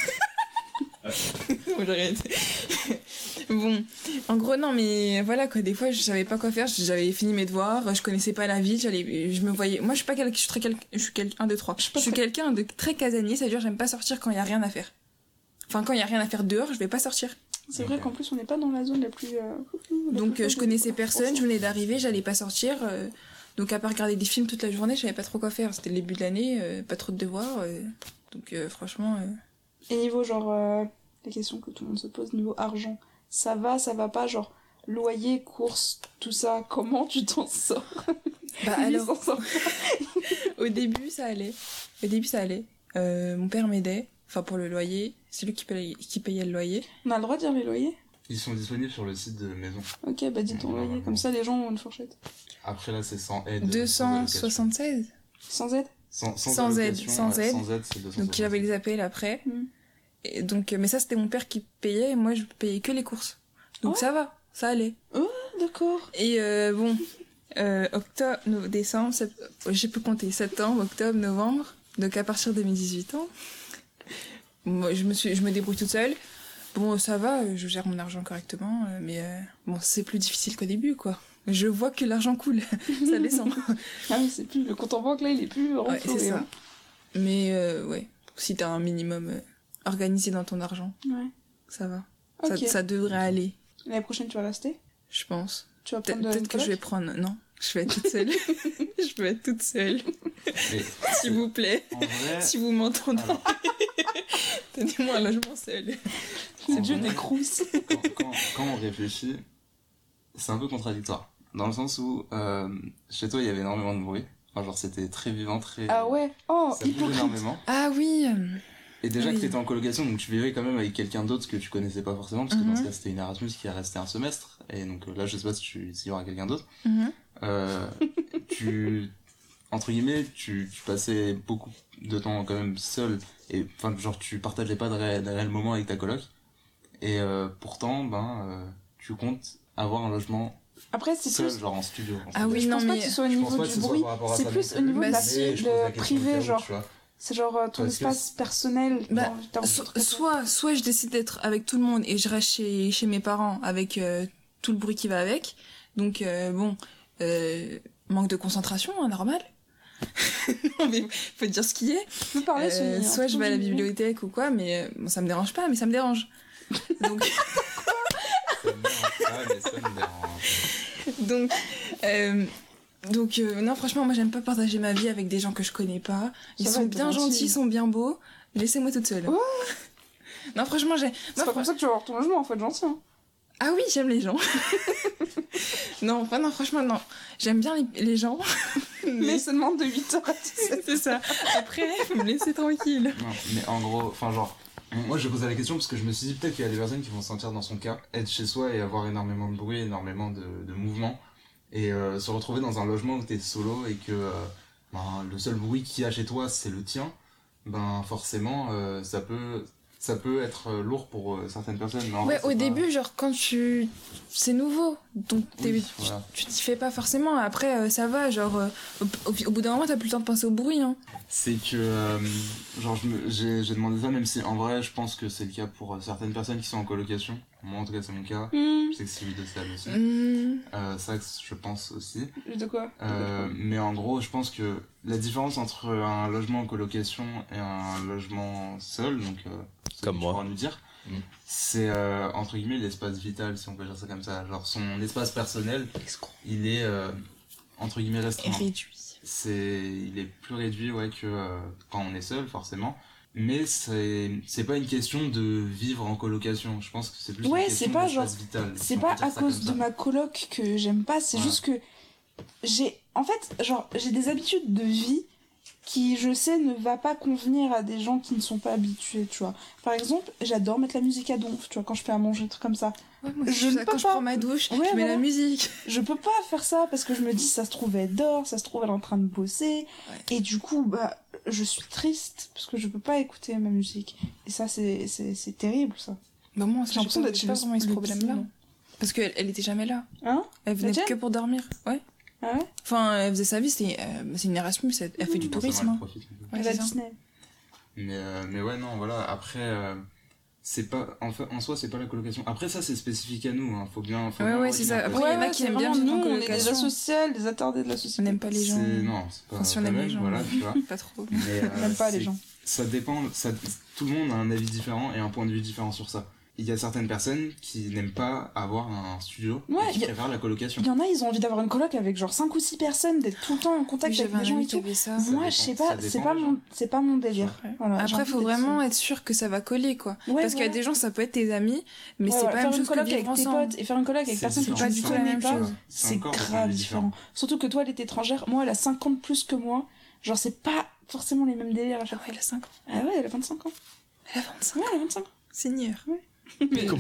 Bon, j'arrête. Bon, en gros, non, mais voilà quoi, des fois je savais pas quoi faire, j'avais fini mes devoirs, je connaissais pas la ville, j'allais, je me voyais. Moi je suis pas quelqu'un, je suis très quel... je suis quelqu'un, un, deux, trois. Je suis quelqu'un de très casanier, ça veut dire j'aime pas sortir quand il y a rien à faire. Enfin, quand il y a rien à faire dehors, je vais pas sortir. C'est vrai Ok. qu'en plus, on n'est pas dans la zone la plus. euh, la Donc plus euh, je chaude. connaissais personne, je venais d'arriver, j'allais pas sortir. euh, Donc à part regarder des films toute la journée, je savais pas trop quoi faire. C'était le début de l'année, euh, pas trop de devoirs. euh, Donc euh, franchement. euh, Et niveau, genre, euh, les questions que tout le monde se pose, niveau argent, ça va, ça va pas, genre, loyer, courses, tout ça, comment tu t'en sors? Bah Lui, alors. s'en sort. Au début, ça allait. Au début, ça allait. Euh, mon père m'aidait. Enfin, pour le loyer. C'est lui qui payait, qui payait le loyer. On a le droit de dire les loyers? Ils sont disponibles sur le site de maison. Ok, bah dis ton Ouais, loyer, ouais, comme ouais. ça les gens ont une fourchette. Après là, c'est sans aide. deux cent soixante-seize. Sans aide? Sans, sans, Sans aide, allocation, sans ouais, aide. Sans aide, c'est deux cent Donc, il avait les appels après. Mm. Et donc, euh, mais ça, c'était mon père qui payait. Et moi, je payais que les courses. Donc, Oh. ça va. Ça allait. D'accord. Et euh, bon, euh, octobre, no- décembre, sept... j'ai pu compter septembre, octobre, novembre. Donc, à partir de mes dix-huit ans, moi, je me suis, je me débrouille toute seule. Bon, ça va, euh, je gère mon argent correctement, euh, mais euh, bon, c'est plus difficile qu'au début, quoi. Je vois que l'argent coule, ça descend. Ah oui, c'est plus, le compte en banque là, il est plus Ouais, renfloué. c'est ça. hein. Mais euh, ouais, si t'as un minimum euh, organisé dans ton argent, Ouais. ça va. Ok. Ça, ça devrait aller, L'année prochaine, tu vas rester? je pense. Tu vas Peut- prendre de Peut-être que une je vais coloc prendre... Non, Je vais être toute seule. Je vais être toute seule. Mais S'il vous plaît. en vrai, Si vous m'entendez. alors, Donnez-moi un logement seul. en Dieu vrai, des crousses. quand, quand, quand on réfléchit, c'est un peu contradictoire. Dans le sens où, euh, chez toi, il y avait énormément de bruit. Enfin, genre, c'était très vivant, très... Ah ouais. Oh, Ça bouge hypocrite. énormément. Ah oui. euh, Et déjà Oui. que t'étais en colocation, donc tu vivais quand même avec quelqu'un d'autre que tu connaissais pas forcément, parce que dans Mhm. ce cas, c'était une Erasmus qui est restée un semestre. Et donc euh, là, je sais pas si tu, s'il y aura quelqu'un d'autre. mhm. Euh, tu, entre guillemets, tu, tu passais beaucoup de temps quand même seul, et enfin genre tu partageais pas de, ré- de réels moments avec ta coloc, et euh, pourtant ben euh, tu comptes avoir un logement Après, c'est seul, plus. genre en studio. en Ah studio. oui, Je non, pense pas mais que ce soit au Je niveau pense pas que du ce soit bruit. par rapport à C'est ça plus non au niveau de plus, la Bah, mais vie, je pose la le question au privé, cas où, genre. tu vois. C'est genre euh, ton Parce que espace personnel. Bah, genre, t'as envie de So- faire ça. soit, soit je décide d'être avec tout le monde et je reste chez, chez mes parents avec euh, tout le bruit qui va avec. Donc, euh, bon, euh, manque de concentration, hein, normal. Non, mais faut dire ce qui est. Tu peux parler, Euh, Sonia, hein, soit je vais à la tout le monde. bibliothèque ou quoi, mais euh, bon, ça me dérange pas, mais ça me dérange. Donc, Ça me dérange pas, mais ça me dérange. donc, euh, donc euh, non, franchement, moi j'aime pas partager ma vie avec des gens que je connais pas. Ils Ça va, sont t'es bien gentille. gentils, ils sont bien beaux. Laissez-moi toute seule. Ouais. Non, franchement, j'ai. C'est moi, pas comme ça que tu vas avoir ton logement, faut être gentil. Hein. Ah oui, j'aime les gens. Non, enfin non, franchement, non. J'aime bien les, les gens. Mais ça demande de huit heures à dix-sept. C'est ça. Après, faut me laisser tranquille. Non, mais en gros, enfin genre, moi je posais la question parce que je me suis dit peut-être qu'il y a des personnes qui vont se sentir dans son cas, être chez soi et avoir énormément de bruit, énormément de, de mouvement, et euh, se retrouver dans un logement où t'es solo et que euh, ben, le seul bruit qu'il y a chez toi c'est le tien, ben forcément euh, ça peut ça peut être euh, lourd pour euh, certaines personnes. Mais en Ouais, vrai, au c'est pas- début, genre, quand tu. C'est nouveau. Donc, t'es- Oui, tu- voilà. tu t'y fais pas forcément. Après, euh, ça va. Genre, euh, au, au- au bout d'un moment, t'as plus le temps de penser au bruit. Hein. C'est que, euh, genre, je me- j'ai j'ai demandé ça, même si en vrai, je pense que c'est le cas pour euh, certaines personnes qui sont en colocation. Moi, en tout cas, c'est mon cas. Mmh. Je sais que c'est de ça aussi. Mmh. Euh, c'est vrai que je pense aussi. De quoi Euh, mais en gros, je pense que la différence entre un logement en colocation et un logement seul, donc euh, ce Comme que tu moi. pourras nous dire, Mm. c'est euh, entre guillemets l'espace vital, si on peut dire ça comme ça. Genre son espace personnel, il est euh, entre guillemets restreint. Réduit. C'est, il est plus réduit ouais que euh, quand on est seul forcément. Mais c'est c'est pas une question de vivre en colocation. Je pense que c'est plus Ouais, une question c'est pas d'espace genre- vital. si C'est on peut pas dire à ça cause comme de ça. ma coloc que j'aime pas, c'est Voilà. juste que j'ai. En fait, genre, j'ai des habitudes de vie qui, je sais, ne va pas convenir à des gens qui ne sont pas habitués, tu vois. Par exemple, j'adore mettre la musique à donf, tu vois, quand je fais à manger, des trucs comme ça. Ouais, moi, Je je ne ça, peux quand je pas. prends ma douche, Ouais, je mets voilà. la musique. Je peux pas faire ça parce que je me dis, ça se trouve, elle dort, ça se trouve, elle est en train de bosser. Ouais. Et du coup, bah, je suis triste parce que je peux pas écouter ma musique. Et ça, c'est, c'est, c'est terrible, ça. Bah, moi, J'ai l'impression d'être chez pas le- vraiment eu ce le problème-là. psy, non. Parce qu'elle elle était jamais là. Hein? Elle venait tienne que pour dormir. Ouais. Ah ouais? Enfin, elle faisait sa vie, c'était, euh, c'est une Erasmus, elle, elle fait du Bon, ça va, tourisme. elle hein. profite un peu. Ouais, Elle a c'est ça. Disney. Mais, euh, mais ouais, non, voilà. Après, euh, c'est pas, en, fait, en soi, c'est pas la colocation. Après, ça, c'est spécifique à nous. Hein. Faut bien. Faut Ouais, bien ouais, redire c'est ça. un peu. Après, il y en a qui c'est aiment bien vraiment vivre en nous, on est des colocation. asociales, des attardés de la On société. n'aime pas les gens. C'est- Non, c'est pas. Enfin, si on pas aime les mal, gens. Voilà, tu vois. Pas trop. Mais, euh, On n'aime pas les c'est- gens. Ça dépend. Ça, tout le monde a un avis différent et un point de vue différent sur ça. Il y a certaines personnes qui n'aiment pas avoir un studio Ouais, et qui il y a- préfèrent la colocation. Il y en a, ils ont envie d'avoir une coloc avec genre cinq ou six personnes, d'être tout le temps en contact Oui, avec j'avais des un gens et ami qui tout. avait ça. Ça Moi, dépend- je sais ça pas, dépend c'est pas des mon, c'est pas mon délire. Ouais. Voilà, j'ai Après, envie faut d'être vraiment seule. être sûr que ça va coller, quoi. Ouais, Parce qu'il y a voilà. des gens, ça peut être tes amis, mais Ouais, c'est voilà, pas la faire même une chose que coloc vivre avec tes ensemble. potes et faire une coloc avec C'est personne que différent. tu Pas du ne tout la connais même pas, chose. C'est c'est encore des points de grave vue différent. Surtout que toi, elle est étrangère, moi, elle a cinq ans de plus que moi. Genre, c'est pas forcément les mêmes délires à Ah chaque ouais, fois. elle a cinq ans. Ah ouais, elle a vingt-cinq ans. Elle a vingt-cinq. Ouais, elle a vingt-cinq ans. Seigneur. Mais Comment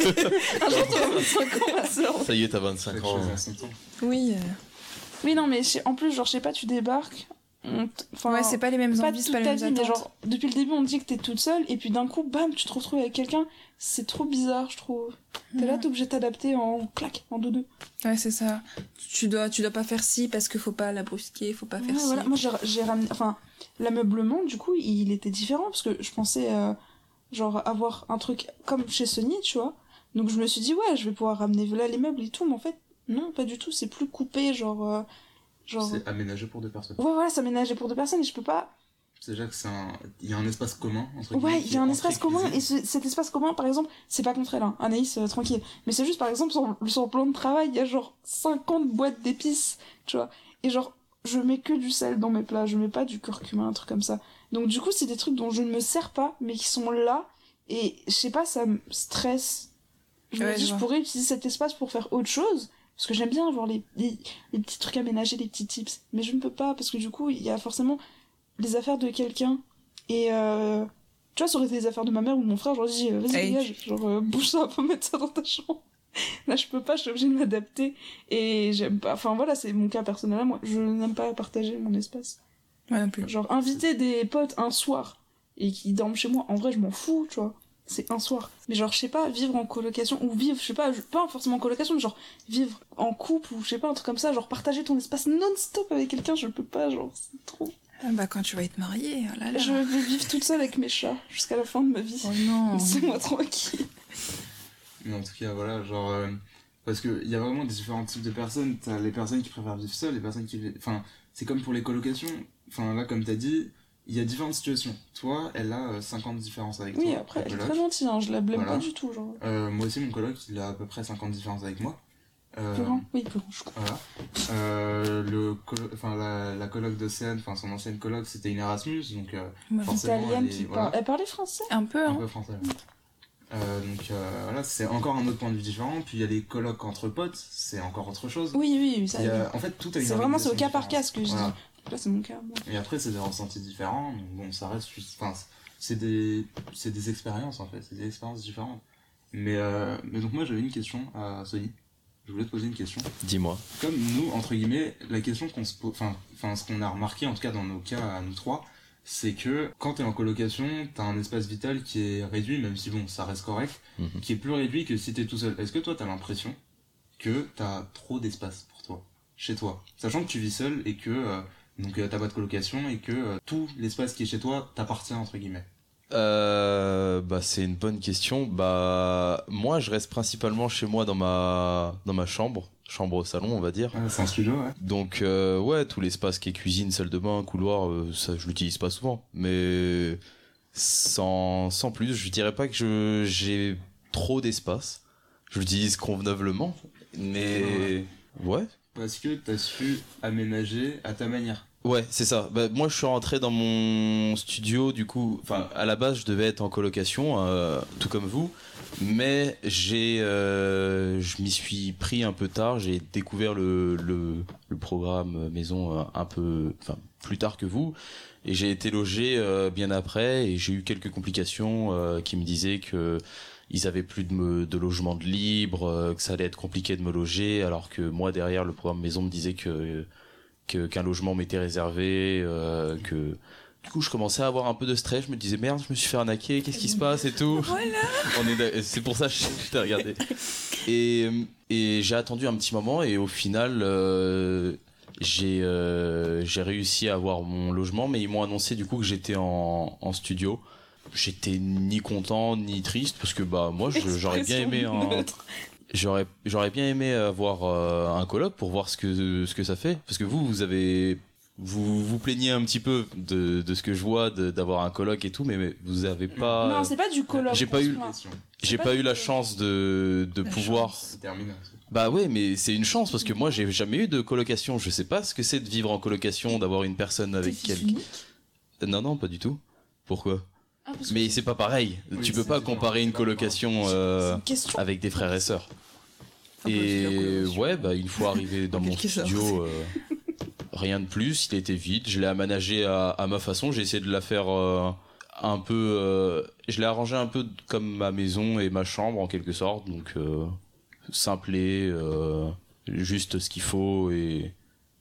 un jour, tu as vingt-cinq ans, ma sœur. Ça y est, t'as vingt-cinq Chaque ans. chose en son temps. Oui. euh, Oui, non, mais je sais- en plus, genre, je sais pas, tu débarques. on t- Enfin, Ouais, c'est pas les mêmes pas envies, c'est toute pas les ta mêmes vie, mais attentes. genre, depuis le début, on te dit que t'es toute seule, et puis d'un coup, bam, tu te retrouves avec quelqu'un. C'est trop bizarre, je trouve. T'es là, Mhm. t'es obligé de t'adapter en clac, en deux-deux. Ouais, c'est ça. Tu dois, tu dois pas faire ci parce qu'il faut pas la brusquer, faut pas faire Ouais, ci. voilà. Moi, j'ai j'ai ramené. Enfin, l'ameublement, du coup, il était différent parce que je pensais, euh, genre, avoir un truc comme chez Sony, tu vois. Donc, je me suis dit, ouais, je vais pouvoir ramener là les meubles et tout, mais en fait, non, pas du tout. C'est plus coupé, genre. euh, genre... C'est aménagé pour deux personnes. Ouais, voilà, ça ménageait pour deux personnes et je peux pas C'est déjà que c'est un... il y a un espace commun entre Ouais, guillemets, il qui y a un est espace entrée commun, cuisine. et ce- cet espace commun, par exemple, c'est pas contre elle, hein, Anaïs, euh, tranquille. Mais c'est juste, par exemple, sur, sur le plan de travail, il y a genre cinquante boîtes d'épices, tu vois. Et genre, je mets que du sel dans mes plats, je mets pas du curcuma, un truc comme ça. Donc du coup, c'est des trucs dont je ne me sers pas, mais qui sont là, et je sais pas, ça me stresse. Je me Ouais, dis, je je vois. pourrais utiliser cet espace pour faire autre chose, parce que j'aime bien, genre, les, les, les petits trucs aménagés, les petits tips. Mais je ne peux pas, parce que du coup, il y a forcément les affaires de quelqu'un, et euh... tu vois, ça aurait été les affaires de ma mère ou de mon frère, genre, je dis, euh, vas-y, Hey. dégage, genre, euh, bouge ça, pas mettre ça dans ta chambre. Là, je peux pas, je suis obligée de m'adapter, et j'aime pas, enfin voilà, c'est mon cas personnel à moi, je n'aime pas partager mon espace. Moi non plus. Genre, inviter des potes un soir, et qui dorment chez moi, en vrai, je m'en fous, tu vois. C'est un soir. Mais genre, je sais pas, vivre en colocation, ou vivre, je sais pas, je- pas forcément en colocation, mais genre, vivre en couple, ou je sais pas, un truc comme ça, genre, partager ton espace non-stop avec quelqu'un, je peux pas, genre, c'est trop. Ah bah quand tu vas être mariée, oh là là. Je vais vivre toute seule avec mes chats, jusqu'à la fin de ma vie. Oh non. Laissez-moi tranquille. Mais en tout cas, voilà, genre... euh, parce qu'il y a vraiment différents types de personnes. T'as les personnes qui préfèrent vivre seules, les personnes qui... Enfin, c'est comme pour les colocations. Enfin, là, comme t'as dit, il y a différentes situations. Toi, elle a euh, cinquante différences avec Oui, toi. après, ta elle est coloc. très gentille, hein, je la blâme Voilà. pas du tout, genre. Euh, moi aussi, mon coloc, il a à peu près cinquante différences avec moi. Euh, Plus grand. Oui, plus grand, je crois. Voilà. Euh, le colo- enfin, la, la coloc d'Océane, enfin, son ancienne coloc, c'était une Erasmus, donc euh, Moi, forcément, Italienne elle est- qui voilà. parle. Elle parlait français? un peu, Un hein. peu français. ouais. Euh, donc euh, voilà, c'est encore un autre point de vue différent. Puis il y a les colocs entre potes, c'est encore autre chose. Oui, oui, oui, ça. Il y oui. a- En fait, tout a une C'est vraiment, c'est au cas par cas organisation ce que je différente. dis. Là, c'est mon cas. Bon. Voilà. Et après, c'est des ressentis différents. Donc bon, ça reste juste. Enfin, c'est des, c'est des expériences en fait, c'est des expériences différentes. Mais, euh, mais donc moi, j'avais une question à Sony. Je voulais te poser une question. Dis-moi. Comme nous, entre guillemets, la question qu'on se pose, enfin, enfin, ce qu'on a remarqué, en tout cas dans nos cas à nous trois, c'est que quand t'es en colocation, t'as un espace vital qui est réduit, même si bon, ça reste correct, Mhm. qui est plus réduit que si t'es tout seul. Est-ce que toi, t'as l'impression que t'as trop d'espace pour toi, chez toi, sachant que tu vis seul et que euh, donc euh, t'as pas de colocation et que euh, tout l'espace qui est chez toi t'appartient entre guillemets. Euh, bah c'est une bonne question. Bah moi je reste principalement chez moi dans ma dans ma chambre, chambre au salon on va dire. Ah, c'est un studio, ouais. Donc euh, ouais, tout l'espace qui est cuisine, salle de bain, couloir, euh, ça je l'utilise pas souvent. Mais sans sans plus, je dirais pas que je j'ai trop d'espace. Je l'utilise convenablement, mais ouais. Parce que t'as su aménager à ta manière. Ouais, c'est ça. Bah, moi, je suis rentré dans mon studio, du coup, enfin, à la base, je devais être en colocation, euh, tout comme vous, mais j'ai, euh, je m'y suis pris un peu tard. J'ai découvert le, le, le programme maison euh, un peu, enfin, plus tard que vous, et j'ai été logé euh, bien après, et j'ai eu quelques complications euh, qui me disaient que ils avaient plus de, me, de logement de libre, euh, que ça allait être compliqué de me loger, alors que moi, derrière, le programme maison me disait que que qu'un logement m'était réservé, euh, que du coup je commençais à avoir un peu de stress, je me disais merde, je me suis fait arnaquer, qu'est-ce qui se passe et tout. Voilà. On est d'ac- c'est pour ça que je, je t'ai regardé. Et et j'ai attendu un petit moment et au final euh, j'ai euh, j'ai réussi à avoir mon logement, mais ils m'ont annoncé du coup que j'étais en en studio. J'étais ni content ni triste parce que bah moi je- j'aurais bien aimé un neutre. J'aurais j'aurais bien aimé avoir euh, un coloc pour voir ce que ce que ça fait parce que vous vous avez vous vous plaignez un petit peu de de ce que je vois de- d'avoir un coloc et tout mais, mais vous avez pas Non, c'est pas du coloc. j'ai pas on se eu- plaint. Question. j'ai pas pas du eu la coloc. chance de de La pouvoir chance. C'est terminé. bah ouais mais c'est une chance parce que moi j'ai jamais eu de colocation, je sais pas ce que c'est de vivre en colocation, d'avoir une personne avec T'es fils quelqu'un. unique Non non, pas du tout. Pourquoi? Ah, parce que Mais c'est pas pareil. Oui, Tu peux c'est pas différent, comparer c'est une pas colocation c'est euh, une question. avec des frères et sœurs. Un peu aussi la Et colocation. ouais, bah une fois arrivé dans En mon quelque sorte. studio, euh, rien de plus, il était vide. Je l'ai aménagé à, à ma façon. J'ai essayé de la faire euh, un peu. Euh, je l'ai arrangé un peu comme ma maison et ma chambre en quelque sorte. Donc euh, simpler, euh, juste ce qu'il faut et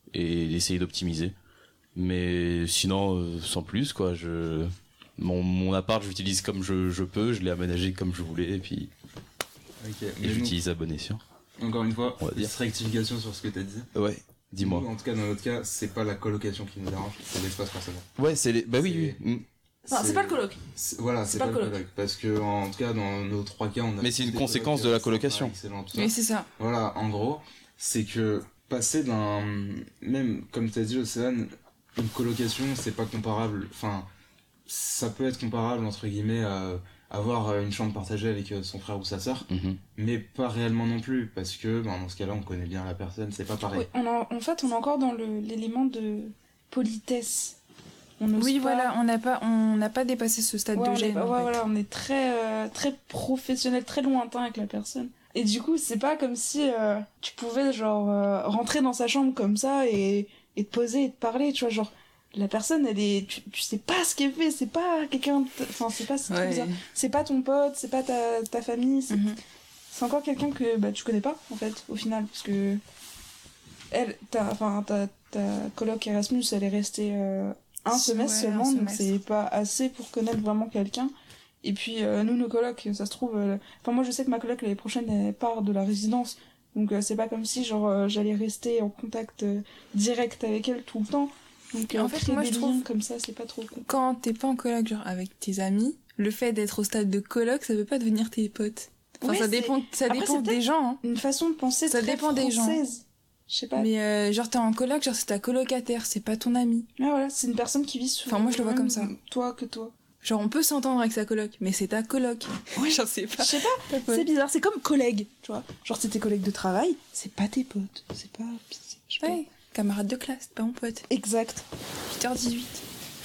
et essayer d'optimiser. Mais sinon, euh, sans plus quoi. Je mon mon appart, je l'utilise comme je je peux. Je l'ai aménagé comme je voulais et puis Ok. et Mais nous, j'utilise à bon escient. encore une fois, On va dire. petite rectification sur ce que t'as dit. Ouais. Dis-moi. Nous, en tout cas, dans notre cas, c'est pas la colocation qui nous dérange, c'est l'espace personnel. Ouais, c'est les. Bah oui, C'est- oui. Mm. Enfin, c'est pas le coloc. c'est- Voilà, C'est c'est pas pas, le le coloc. coloc. Parce que, en tout cas, dans nos trois cas, on a. Mais c'est une des conséquence colocs de la sympas, colocation. excellents, tout ça. Oui, c'est ça. Voilà, en gros, c'est que passer d'un. Même, comme tu as dit, Océane, une colocation, c'est pas comparable. Enfin, ça peut être comparable, entre guillemets, à avoir une chambre partagée avec son frère ou sa sœur, Mhm. mais pas réellement non plus, parce que ben, dans ce cas-là, on connaît bien la personne, c'est pas pareil. Oui, on a- en fait, on est encore dans le- l'élément de politesse. On n'ose Oui, pas- voilà, on n'a pas, on n'a pas dépassé ce stade Ouais, de on est gêne. pas- en ouais, fait. voilà, on est très, euh, très professionnel, très lointain avec la personne. Et du coup, c'est pas comme si euh, tu pouvais genre euh, rentrer dans sa chambre comme ça et, et te poser et te parler, tu vois, genre la personne, elle est, tu, tu sais pas ce qu'elle fait, c'est pas quelqu'un, de- enfin c'est pas ce truc Ouais. bizarre. C'est pas ton pote, c'est pas ta, ta famille, c'est Mhm. c'est encore quelqu'un que bah, tu connais pas en fait au final, parce que elle, ta, enfin ta, ta coloc Erasmus, elle est restée euh, un Ouais, semestre un seulement, donc semestre. c'est pas assez pour connaître vraiment quelqu'un. Et puis euh, nous, nos colocs, ça se trouve, euh, enfin moi je sais que ma coloc l'année prochaine elle part de la résidence, donc euh, c'est pas comme si genre euh, j'allais rester en contact euh, direct avec elle tout le temps. Donc En euh, fait, créer moi, des je trouve- liens comme ça, c'est pas trop cool. Quand t'es pas en coloc, genre avec tes amis, le fait d'être au stade de coloc, ça veut pas devenir tes potes. Enfin, Ouais, ça c'est- dépend, ça Après, dépend c'est des peut-être- gens. Hein. Une façon de penser Ça très dépend des gens. française. Je sais pas. Mais euh, genre t'es en coloc, genre c'est ta colocataire, c'est pas ton ami. Ah voilà, c'est une personne qui vit sur Enfin, moi, je le vois même comme ça. toi que toi. Genre on peut s'entendre avec sa coloc, mais c'est ta coloc. Ouais, j'en sais Je pas. sais pas, Ouais. c'est bizarre, c'est comme collègue, tu vois. Genre c'est tes collègues de travail, c'est pas tes potes, c'est pas... je sais pas. Ouais, camarade de classe, pas mon pote. Exact. huit heures dix-huit.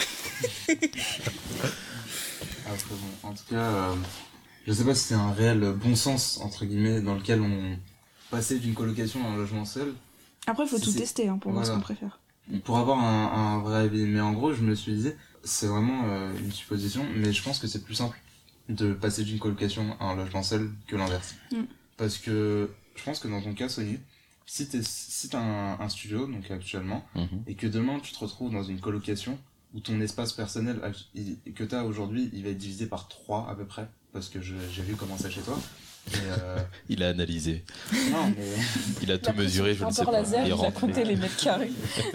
Après, bon, en tout cas, euh, je sais pas si c'est un réel bon sens, entre guillemets, dans lequel on passait d'une colocation à un logement seul, Après, il faut Si tout c'est- tester hein, pour voir ce Voilà. qu'on préfère. pour avoir un, un vrai avis. Mais en gros, je me suis dit, c'est vraiment euh, une supposition, mais je pense que c'est plus simple de passer d'une colocation à un logement seul que l'inverse. Mm. Parce que je pense que dans ton cas, Sony, si t'es si t'as un, un studio, donc actuellement, Mhm. et que demain tu te retrouves dans une colocation où ton espace personnel act- il- que t'as aujourd'hui, il va être divisé par trois à peu près, parce que je- j'ai vu comment c'est chez toi. Et euh, Il a analysé, non, mais il a tout mesuré, je ne sais pas. laser, Il il a rentre. compté les mètres carrés.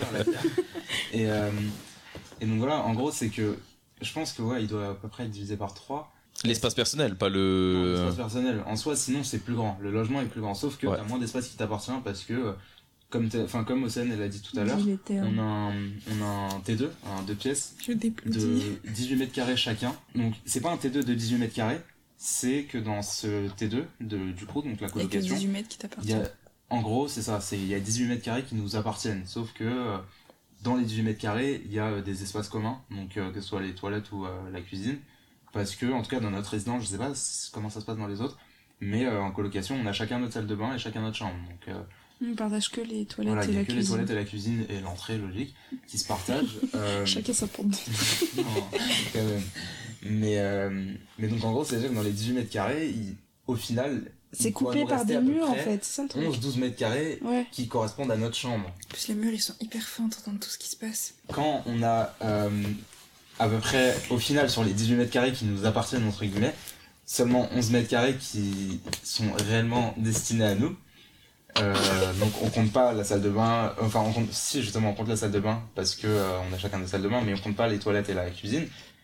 et, euh, et donc voilà, en gros, c'est que je pense que ouais, il doit à peu près être divisé par trois. L'espace personnel, pas Non, le. l'espace personnel. En soi, sinon, c'est plus grand. Le logement est plus grand. Sauf que Ouais. t'as moins d'espace qui t'appartient parce que, euh, comme, t'es- enfin, comme Océane elle a dit tout à l'heure, Il était on a, un, on a un T deux, un deux pièces, Je déploudis. de dix-huit mètres carrés chacun. Donc, c'est pas un T deux de dix-huit mètres carrés, c'est que dans ce T deux, de, du coup, donc la Il y a que colocation, dix-huit mètres qui il y t'appartiennent. a, en gros, c'est ça, c'est, il y a dix-huit mètres carrés qui nous appartiennent. Sauf que, euh, dans les dix-huit mètres carrés, il y a euh, des espaces communs, donc euh, que ce soit les toilettes ou euh, la cuisine. Parce que, en tout cas, dans notre résidence, je sais pas c- comment ça se passe dans les autres, mais euh, en colocation, on a chacun notre salle de bain et chacun notre chambre. Donc, euh, On partage que les toilettes voilà, il et y a la que les cuisine. toilettes et la cuisine et l'entrée, logique, qui se partagent. Euh, Chacun sa porte. non, quand même. Mais, euh, mais donc, en gros, c'est-à-dire que dans les dix-huit mètres carrés, il- au final, C'est il doit coupé nous par rester des à peu murs en près fait, c'est ça le truc. onze douze mètres carrés Ouais. qui correspondent à notre chambre. En plus, les murs, ils sont hyper fins, t'entends tout ce qui se passe. Quand on a euh, à peu près, au final, sur les dix-huit mètres carrés qui nous appartiennent, entre guillemets, seulement onze mètres carrés qui sont réellement destinés à nous. Euh, donc on compte pas la salle de bain, enfin on compte, si justement on compte la salle de bain parce que euh, on a chacun des salles de bain, mais on compte pas les toilettes et la cuisine.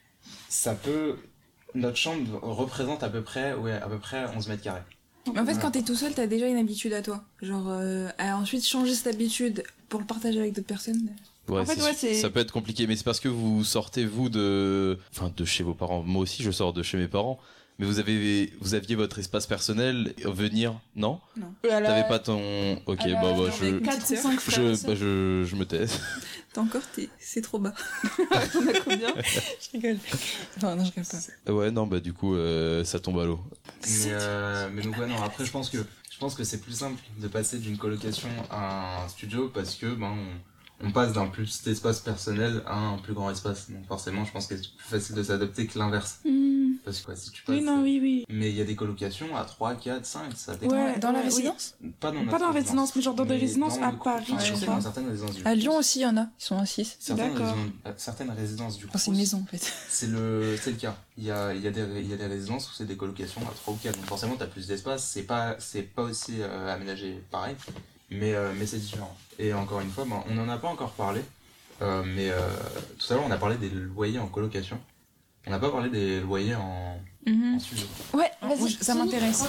Ça peut, notre chambre représente à peu près, ouais, à peu près onze mètres carrés. Mais en fait, Ouais. quand t'es tout seul, t'as déjà une habitude à toi. Genre, euh, à ensuite changer cette habitude pour le partager avec d'autres personnes. Ouais, En fait, c'est- ouais, c'est- ça peut être compliqué, mais c'est parce que vous sortez vous de, enfin, de chez vos parents. Moi aussi, je sors de chez mes parents. Mais vous avez, vous aviez votre espace personnel. Venir, non T'avais pas ton. Ok, Elle a- bah, bah elle je, avait quatre ou cinq frères et je, sœurs. bah, je, je me tais. T'as encore tes... C'est trop bas. On a combien? Je rigole. Enfin, non, je rigole pas. Ouais, non, bah du coup, euh, ça tombe à l'eau. Mais, euh, mais donc ouais, non, après je pense que je pense que c'est plus simple de passer d'une colocation à un studio parce que ben on, on passe d'un plus petit espace personnel à un plus grand espace. Donc forcément, je pense que c'est plus facile de s'adapter que l'inverse. Hmm. Parce que ouais, si tu passes, Oui, non, oui, oui. mais il y a des colocations à trois, quatre, cinq, ça dépend. Ouais, Dans la ouais, résidence Pas dans, Pas notre dans la résidence, mais genre dans des Mais résidences dans à le- Paris, enfin, je je sais crois. dans certaines résidences du À Lyon aussi, il y en a. Ils sont à six. Certaines, D'accord. résidences, euh, certaines résidences du Enfin, c'est Crous, une maison, en fait. c'est le, c'est le cas. Il y a, il y a des, il y a des résidences où c'est des colocations à trois ou quatre. Donc forcément, t'as plus d'espace. C'est pas, c'est pas aussi euh, aménagé pareil. Mais, euh, mais c'est différent. Et encore une fois, ben, on en a pas encore parlé. Euh, mais euh, tout à l'heure, on a parlé des loyers en colocation. On n'a pas parlé des loyers en, Mhm. en studio. Ouais, Moi, vas-y. ça m'intéresse.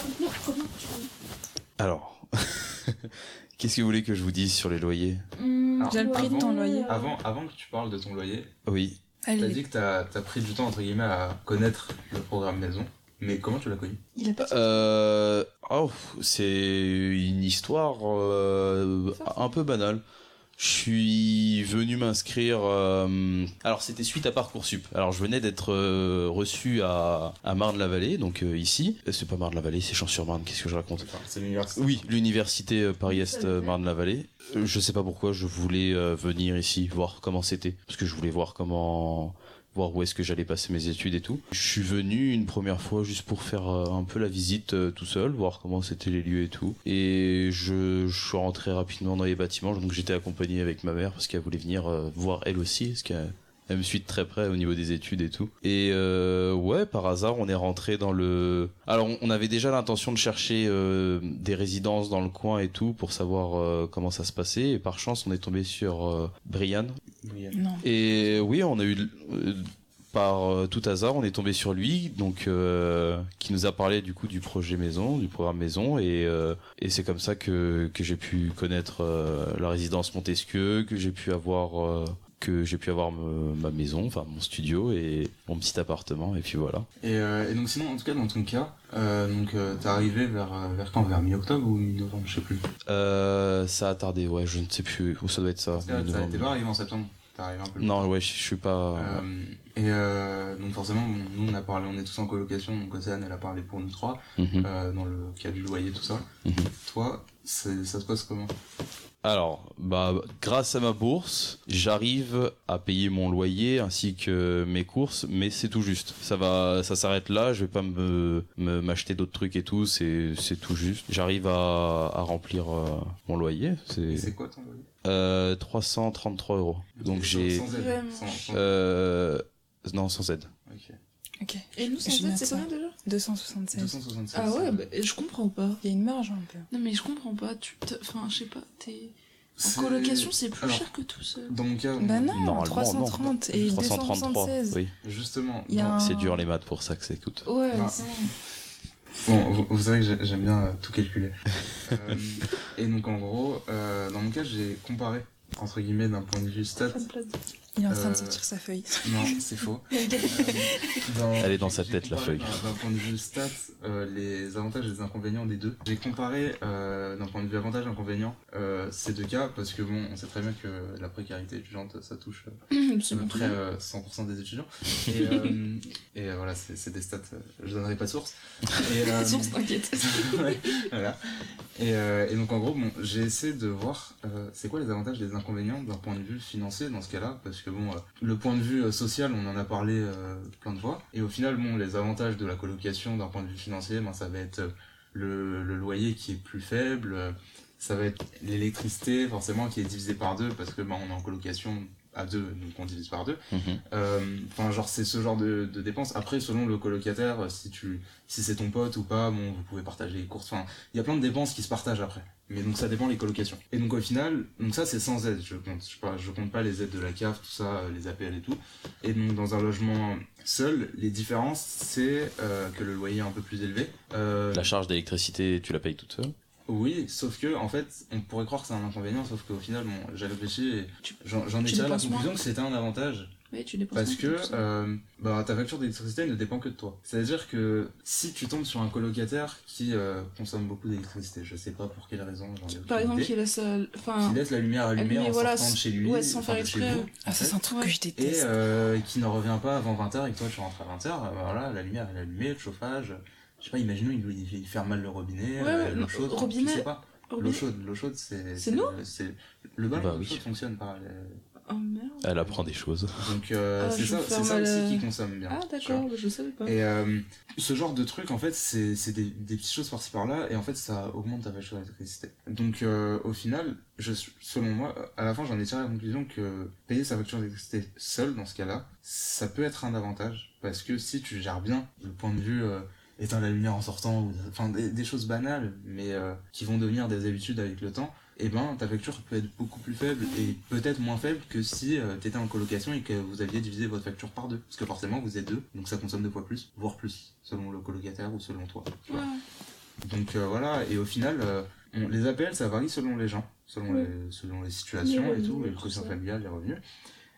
Alors, qu'est-ce que vous voulez que je vous dise sur les loyers? Hmm, Alors, J'ai le prix de avant- ton loyer. Avant, avant que tu parles de ton loyer, Oui. Allez, T'as les- dit que t'as as pris du temps, entre guillemets, à connaître le programme maison. Mais comment tu l'as connu? Il a pas Euh, oh, c'est une histoire euh, un peu banale. Je suis venu m'inscrire. euh, Alors c'était suite à Parcoursup. Alors je venais d'être euh, reçu à, à Marne-la-Vallée, donc euh, ici. Euh, C'est pas Marne-la-Vallée, c'est Champs-sur-Marne. Qu'est-ce que je raconte? Enfin, c'est l'université. Oui, l'université euh, Paris-Est euh, Marne-la-Vallée. Euh, Je sais pas pourquoi je voulais euh, venir ici voir comment c'était, parce que je voulais voir comment, voir où est-ce que j'allais passer mes études et tout. Je suis venu une première fois juste pour faire euh, un peu la visite euh, tout seul, voir comment c'était les lieux et tout. Et je, je suis rentré rapidement dans les bâtiments, donc j'étais accompagné avec ma mère parce qu'elle voulait venir euh, voir elle aussi, parce qu'elle elle me suit de très près au niveau des études et tout. Et euh, ouais, par hasard, on est rentré dans le... Alors, on- on avait déjà l'intention de chercher euh, des résidences dans le coin et tout pour savoir euh, comment ça se passait. Et par chance, on est tombé sur euh, Brian. Oui, Non. Et oui, on a eu... euh, par euh, tout hasard, on est tombé sur lui, donc euh, qui nous a parlé du coup du projet maison, du programme maison, et, euh, et c'est comme ça que, que j'ai pu connaître euh, la résidence Montesquieu, que j'ai pu avoir euh, que j'ai pu avoir me- ma maison, enfin mon studio et mon petit appartement, et puis voilà. Et, euh, et donc sinon, en tout cas, dans ton cas, euh, donc euh, t'es arrivé vers, euh, vers quand? Vers mi-octobre ou mi-novembre, je sais plus. Euh, ça a tardé, ouais, je ne sais plus où ça doit être ça. Parce que, mi-novembre. t'es pas arrivé en septembre, t'es arrivé un peu plus Non, tard. ouais, je je suis pas. Euh, et euh, donc forcément, bon, nous on a parlé, on est tous en colocation, donc Océane elle a parlé pour nous trois, Mhm. euh, dans le cas du loyer, tout ça. Mhm. Toi, c'est- ça se passe comment? Alors, bah, grâce à ma bourse, j'arrive à payer mon loyer ainsi que mes courses, mais c'est tout juste. Ça va, ça s'arrête là. Je vais pas me me- m'acheter d'autres trucs et tout. C'est c'est tout juste. J'arrive à, à remplir euh, mon loyer. Et C'est c'est quoi ton loyer? euh, trois cent trente-trois euros. Donc Sans- j'ai Sans aide. Vraiment. Sans, sans- euh, non sans aide. Ok. Ok. Et nous, Je sans note aide, c'est ça. combien déjà deux cent soixante-seize. deux cent soixante-seize. Ah ouais, bah, je comprends pas. Il y a une marge un peu. Non mais je comprends pas, tu... t'as- Enfin, je sais pas, t'es... C'est- En colocation, c'est plus Alors, cher que tout seul. Dans mon cas, Bah non, Normalement, trois cent trente et trois deux cent cent trente-trois. soixante-seize. Oui, justement, Il y a dans- un- c'est dur les maths pour ça que ça coûte. Ouais, Ah. c'est Bon, vous, vous savez que j'ai- j'aime bien euh, tout calculer. Euh, et donc en gros, euh, dans mon cas, j'ai comparé, entre guillemets, d'un point de vue stats. Il est en train de Euh, sortir sa feuille. Non, c'est faux. Euh, dans- Elle est dans sa j'ai tête, la comparé feuille. D'un d'un point de vue stats, euh, les avantages et les inconvénients des deux. J'ai comparé euh, d'un point de vue avantages et inconvénients euh, ces deux cas parce que bon, on sait très bien que la précarité étudiante, ça touche euh, à peu près euh, cent pour cent des étudiants. Et, euh, et euh, voilà, c'est c'est des stats. euh, Je donnerai pas de source. Et, euh, Source, t'inquiète. ouais, voilà. Et, euh, et donc en gros, bon, j'ai essayé de voir euh, c'est quoi les avantages et les inconvénients d'un point de vue financier dans ce cas-là, parce que bon, euh, le point de vue euh, social, on en a parlé euh, plein de fois, et au final, bon, les avantages de la colocation d'un point de vue financier, ben, ça va être euh, le, le loyer qui est plus faible, euh, ça va être l'électricité forcément qui est divisée par deux, parce que ben, on est en colocation à deux, donc on divise par deux. Mhm. Euh, Enfin, genre, c'est ce genre de, de dépenses. Après, selon le colocataire, euh, si tu, si c'est ton pote ou pas, bon, vous pouvez partager les courses. Enfin, il y a plein de dépenses qui se partagent après. Mais donc, ça dépend les colocations. Et donc, au final, donc ça, c'est sans aide. Je compte, je, pas, je compte pas les aides de la C A F, tout ça, euh, les A P L et tout. Et donc, dans un logement seul, les différences, c'est euh, que le loyer est un peu plus élevé. Euh, La charge d'électricité, tu la payes toute seule. Oui, sauf que, en fait, on pourrait croire que c'est un inconvénient, sauf qu'au final, bon, j'ai réfléchi et Tu- j'en j'en ai tu tiré la dépenses conclusion moins. que c'était un avantage. Ouais, tu dépenses Parce moins, que tout ça. euh, bah, ta facture d'électricité ne dépend que de toi. C'est-à-dire que si tu tombes sur un colocataire qui euh, consomme beaucoup d'électricité, je sais pas pour quelle raison, j'en ai aucune Par exemple, idée, qui laisse... euh, Enfin... qui laisse la lumière allumée allumée, en voilà, sortant de chez lui, ouais, sans enfin, faire de chez exprès. vous, Ah, en ça, fait, c'est un truc Ouais. que je et déteste. euh, qui ne revient pas avant vingt heures et que toi tu rentres à vingt heures, voilà, la lumière elle est allumée, le chauffage, je sais pas, imaginons il, il, il ferme mal le robinet, Ouais, euh, ouais, l'eau non, chaude, robinet- je sais pas. L'eau Robinet- chaude, l'eau chaude c'est... C'est nous c'est Le ballon Bah d'eau oui. chaude fonctionne par... les- Oh merde. Elle apprend des choses. Donc euh, Ah, c'est je ça, vais c'est faire ça mal, aussi euh, qui consomme bien. Ah tu vois. d'accord, je savais pas. Et euh, ce genre de truc, en fait, c'est c'est des, des petites choses par-ci par-là, et en fait, ça augmente ta facture d'électricité. Donc, euh, au final, je, suis- selon moi, à la fin, j'en ai tiré la conclusion que payer sa facture d'électricité seul, dans ce cas-là, ça peut être un avantage, parce que si tu gères bien le point de vue euh, éteindre la lumière en sortant, ou, enfin, des, des choses banales, mais euh, qui vont devenir des habitudes avec le temps, et ben ta facture peut être beaucoup plus faible et peut-être moins faible que si euh, t'étais en colocation et que vous aviez divisé votre facture par deux, parce que forcément vous êtes deux, donc ça consomme deux fois plus, voire plus, selon le colocataire ou selon toi. tu vois. Ouais. Donc euh, voilà, et au final, euh, on- les A P L ça varie selon les gens, selon, Ouais. les, selon les situations Les et tout, revenus, les tout quotients ça. familiales, les revenus.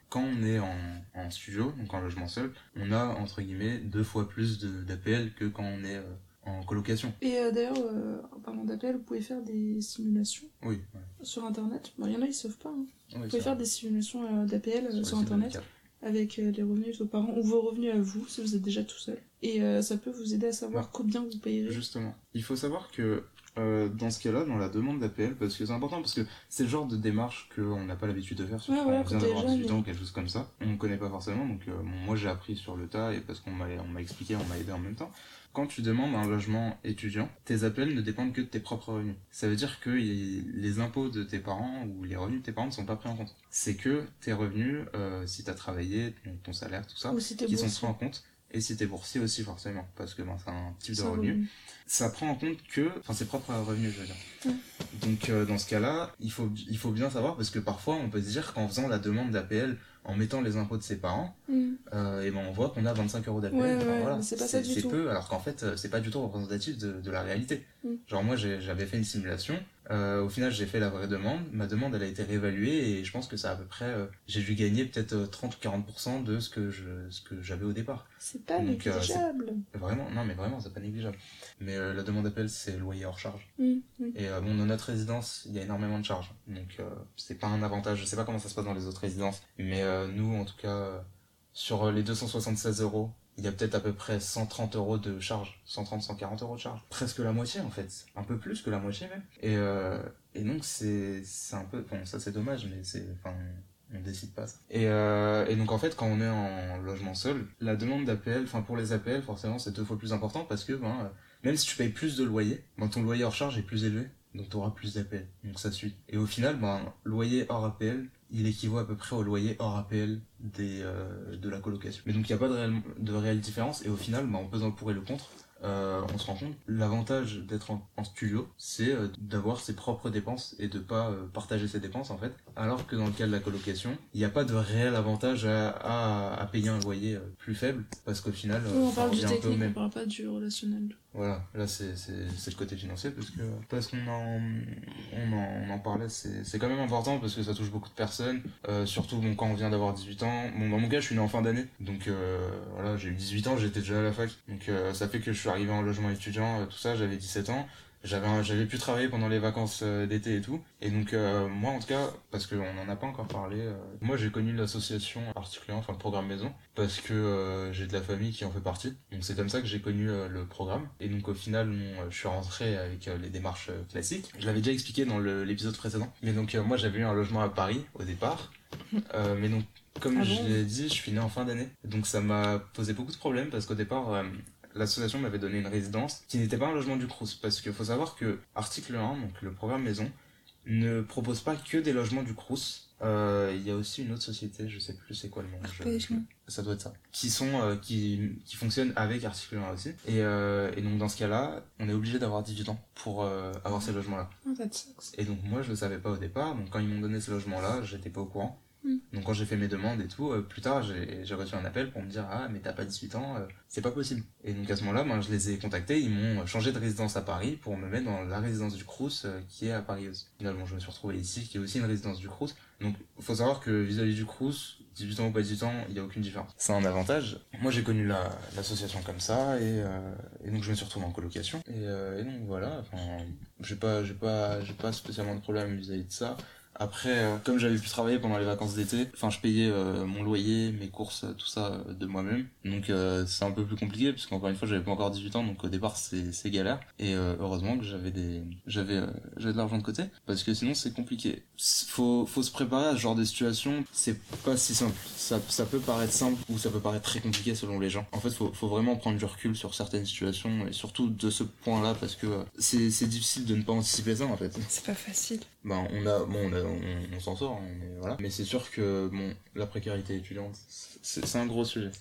quand on est en, en studio, donc en logement seul, on a entre guillemets deux fois plus de, d'A P L que quand on est euh, en colocation. Et euh, d'ailleurs, euh, en parlant d'A P L, vous pouvez faire des simulations Oui. Ouais. sur internet. Bon, il y en a, ils savent pas. Hein. Oui, Vous pouvez faire des simulations euh, d'A P L euh, sur, sur internet avec euh, les revenus de vos parents ou vos revenus à vous si vous êtes déjà tout seul. Et euh, ça peut vous aider à savoir ouais. combien vous payerez. Justement. Il faut savoir que euh, dans ce cas-là, dans la demande d'A P L, parce que c'est important, parce que c'est le genre de démarche qu'on n'a pas l'habitude de faire, surtout ouais, quand ouais, on vient d'avoir jeune, dix-huit ans mais... ou quelque chose comme ça. On ne connaît pas forcément, donc euh, bon, moi j'ai appris sur le tas, et parce qu'on m'a, on m'a expliqué, on m'a aidé en même temps. Quand tu demandes un logement étudiant, tes A P L ne dépendent que de tes propres revenus. Ça veut dire que les impôts de tes parents ou les revenus de tes parents ne sont pas pris en compte. C'est que tes revenus, euh, si tu as travaillé, donc ton salaire, tout ça, si qui sont pris en compte. Et si t'es boursier aussi, forcément, parce que ben, c'est un type de c'est revenu. revenu. Ça prend en compte que, enfin, ses propres revenus, je veux dire. Mm. Donc, euh, dans ce cas-là, il faut, il faut bien savoir, parce que parfois, on peut se dire qu'en faisant la demande d'A P L, en mettant les impôts de ses parents, mm. euh, et ben, on voit qu'on a vingt-cinq euros d'A P L. Ouais, Enfin, ouais, voilà. mais c'est pas ça du c'est tout. peu, alors qu'en fait, c'est pas du tout représentatif de, de la réalité. Mm. Genre, moi, j'ai, j'avais fait une simulation. Euh, au final, j'ai fait la vraie demande. Ma demande, elle a été réévaluée et je pense que ça a à peu près, euh, j'ai dû gagner peut-être euh, trente ou quarante pour cent de ce que je, ce que j'avais au départ. C'est pas Donc, euh, négligeable. c'est... Vraiment, non, mais vraiment, c'est pas négligeable. Mais euh, la demande d'appel, c'est loyer hors charge. Mm, mm. Et euh, bon, dans notre résidence, il y a énormément de charges. Donc, euh, c'est pas un avantage. Je sais pas comment ça se passe dans les autres résidences. Mais euh, nous, en tout cas, euh, sur les deux cent soixante-seize euros, il y a peut-être à peu près cent trente euros de charge. cent trente, cent quarante euros de charge. Presque la moitié, en fait. Un peu plus que la moitié, même. Et, euh, et donc, c'est, c'est un peu... Bon, ça, c'est dommage, mais c'est... Enfin, on décide pas ça. Et, euh, et donc, en fait, quand on est en logement seul, la demande d'A P L, enfin, pour les A P L, forcément, c'est deux fois plus important parce que, ben, même si tu payes plus de loyer, ben, ton loyer hors charge est plus élevé. Donc, tu auras plus d'A P L. Donc, ça suit. Et au final, ben, loyer hors A P L, il équivaut à peu près au loyer hors A P L des, euh, de la colocation. Mais donc il n'y a pas de, réel, de réelle différence et au final, bah, en pesant le pour et le contre, euh, on se rend compte l'avantage d'être en, en studio, c'est euh, d'avoir ses propres dépenses et de pas euh, partager ses dépenses en fait. Alors que dans le cas de la colocation, il n'y a pas de réel avantage à, à, à payer un loyer euh, plus faible parce qu'au final, Oui, on ça parle du revient un peu au technique, même. on parle pas du relationnel. Voilà, là c'est, c'est, c'est le côté financier parce que parce qu'on en, on en, on en parlait, c'est, c'est quand même important parce que ça touche beaucoup de personnes, euh, surtout bon, quand on vient d'avoir dix-huit ans. Bon, dans mon cas, je suis né en fin d'année, donc euh, voilà, j'ai eu dix-huit ans, j'étais déjà à la fac, donc euh, ça fait que je suis arrivé en logement étudiant, euh, tout ça, j'avais dix-sept ans. J'avais, un, j'avais pu travailler pendant les vacances euh, d'été et tout. Et donc, euh, moi, en tout cas, parce qu'on n'en a pas encore parlé, euh, moi, j'ai connu l'association Article un, enfin le programme maison, parce que euh, j'ai de la famille qui en fait partie. Donc, c'est comme ça que j'ai connu euh, le programme. Et donc, au final, bon, je suis rentré avec euh, les démarches euh, classiques. Je l'avais déjà expliqué dans le, l'épisode précédent. Mais donc, euh, moi, j'avais eu un logement à Paris, au départ. Euh, mais donc, comme Ah je bon l'ai dit, je suis né en fin d'année. Donc, ça m'a posé beaucoup de problèmes, parce qu'au départ... Euh, l'association m'avait donné une résidence qui n'était pas un logement du Crous, parce qu'il faut savoir que Article un, donc le programme maison, ne propose pas que des logements du Crous. Euh, il y a aussi une autre société, je sais plus c'est quoi le nom. Je, je, ça doit être ça. Qui sont, euh, qui, qui fonctionnent avec Article un aussi. Et, euh, et donc dans ce cas-là, on est obligé d'avoir dix-huit ans pour euh, avoir ces logements-là. Oh, that sucks. Et donc moi je le savais pas au départ, donc quand ils m'ont donné ces logements-là, j'étais pas au courant. Donc quand j'ai fait mes demandes et tout, euh, plus tard j'ai, j'ai reçu un appel pour me dire ah mais t'as pas dix-huit ans, euh, c'est pas possible. Et donc à ce moment-là, ben, je les ai contactés, ils m'ont changé de résidence à Paris pour me mettre dans la résidence du Crous euh, qui est à Paris aussi. Finalement je me suis retrouvé ici, qui est aussi une résidence du Crous. Donc faut savoir que vis-à-vis du Crous, dix-huit ans ou pas dix-huit ans, il y a aucune différence. C'est un avantage. Moi j'ai connu la, l'association comme ça et, euh, et donc je me suis retrouvé en colocation. Et, euh, et donc voilà, enfin j'ai pas, j'ai pas, j'ai pas spécialement de problème vis-à-vis de ça. Après, euh, comme j'avais pu travailler pendant les vacances d'été, enfin je payais euh, mon loyer, mes courses, tout ça euh, de moi-même. Donc euh, c'est un peu plus compliqué parce qu'encore une fois j'avais pas encore dix-huit ans, donc au départ c'est c'est galère. Et euh, heureusement que j'avais des j'avais euh, j'avais de l'argent de côté parce que sinon c'est compliqué. Faut faut se préparer à ce genre de situation. C'est pas si simple. Ça ça peut paraître simple ou ça peut paraître très compliqué selon les gens. En fait faut faut vraiment prendre du recul sur certaines situations et surtout de ce point-là parce que euh, c'est c'est difficile de ne pas anticiper ça en fait. C'est pas facile. Ben on a bon on a on, on s'en sort, hein, mais voilà. Mais c'est sûr que bon, la précarité étudiante, c'est, c'est un gros sujet.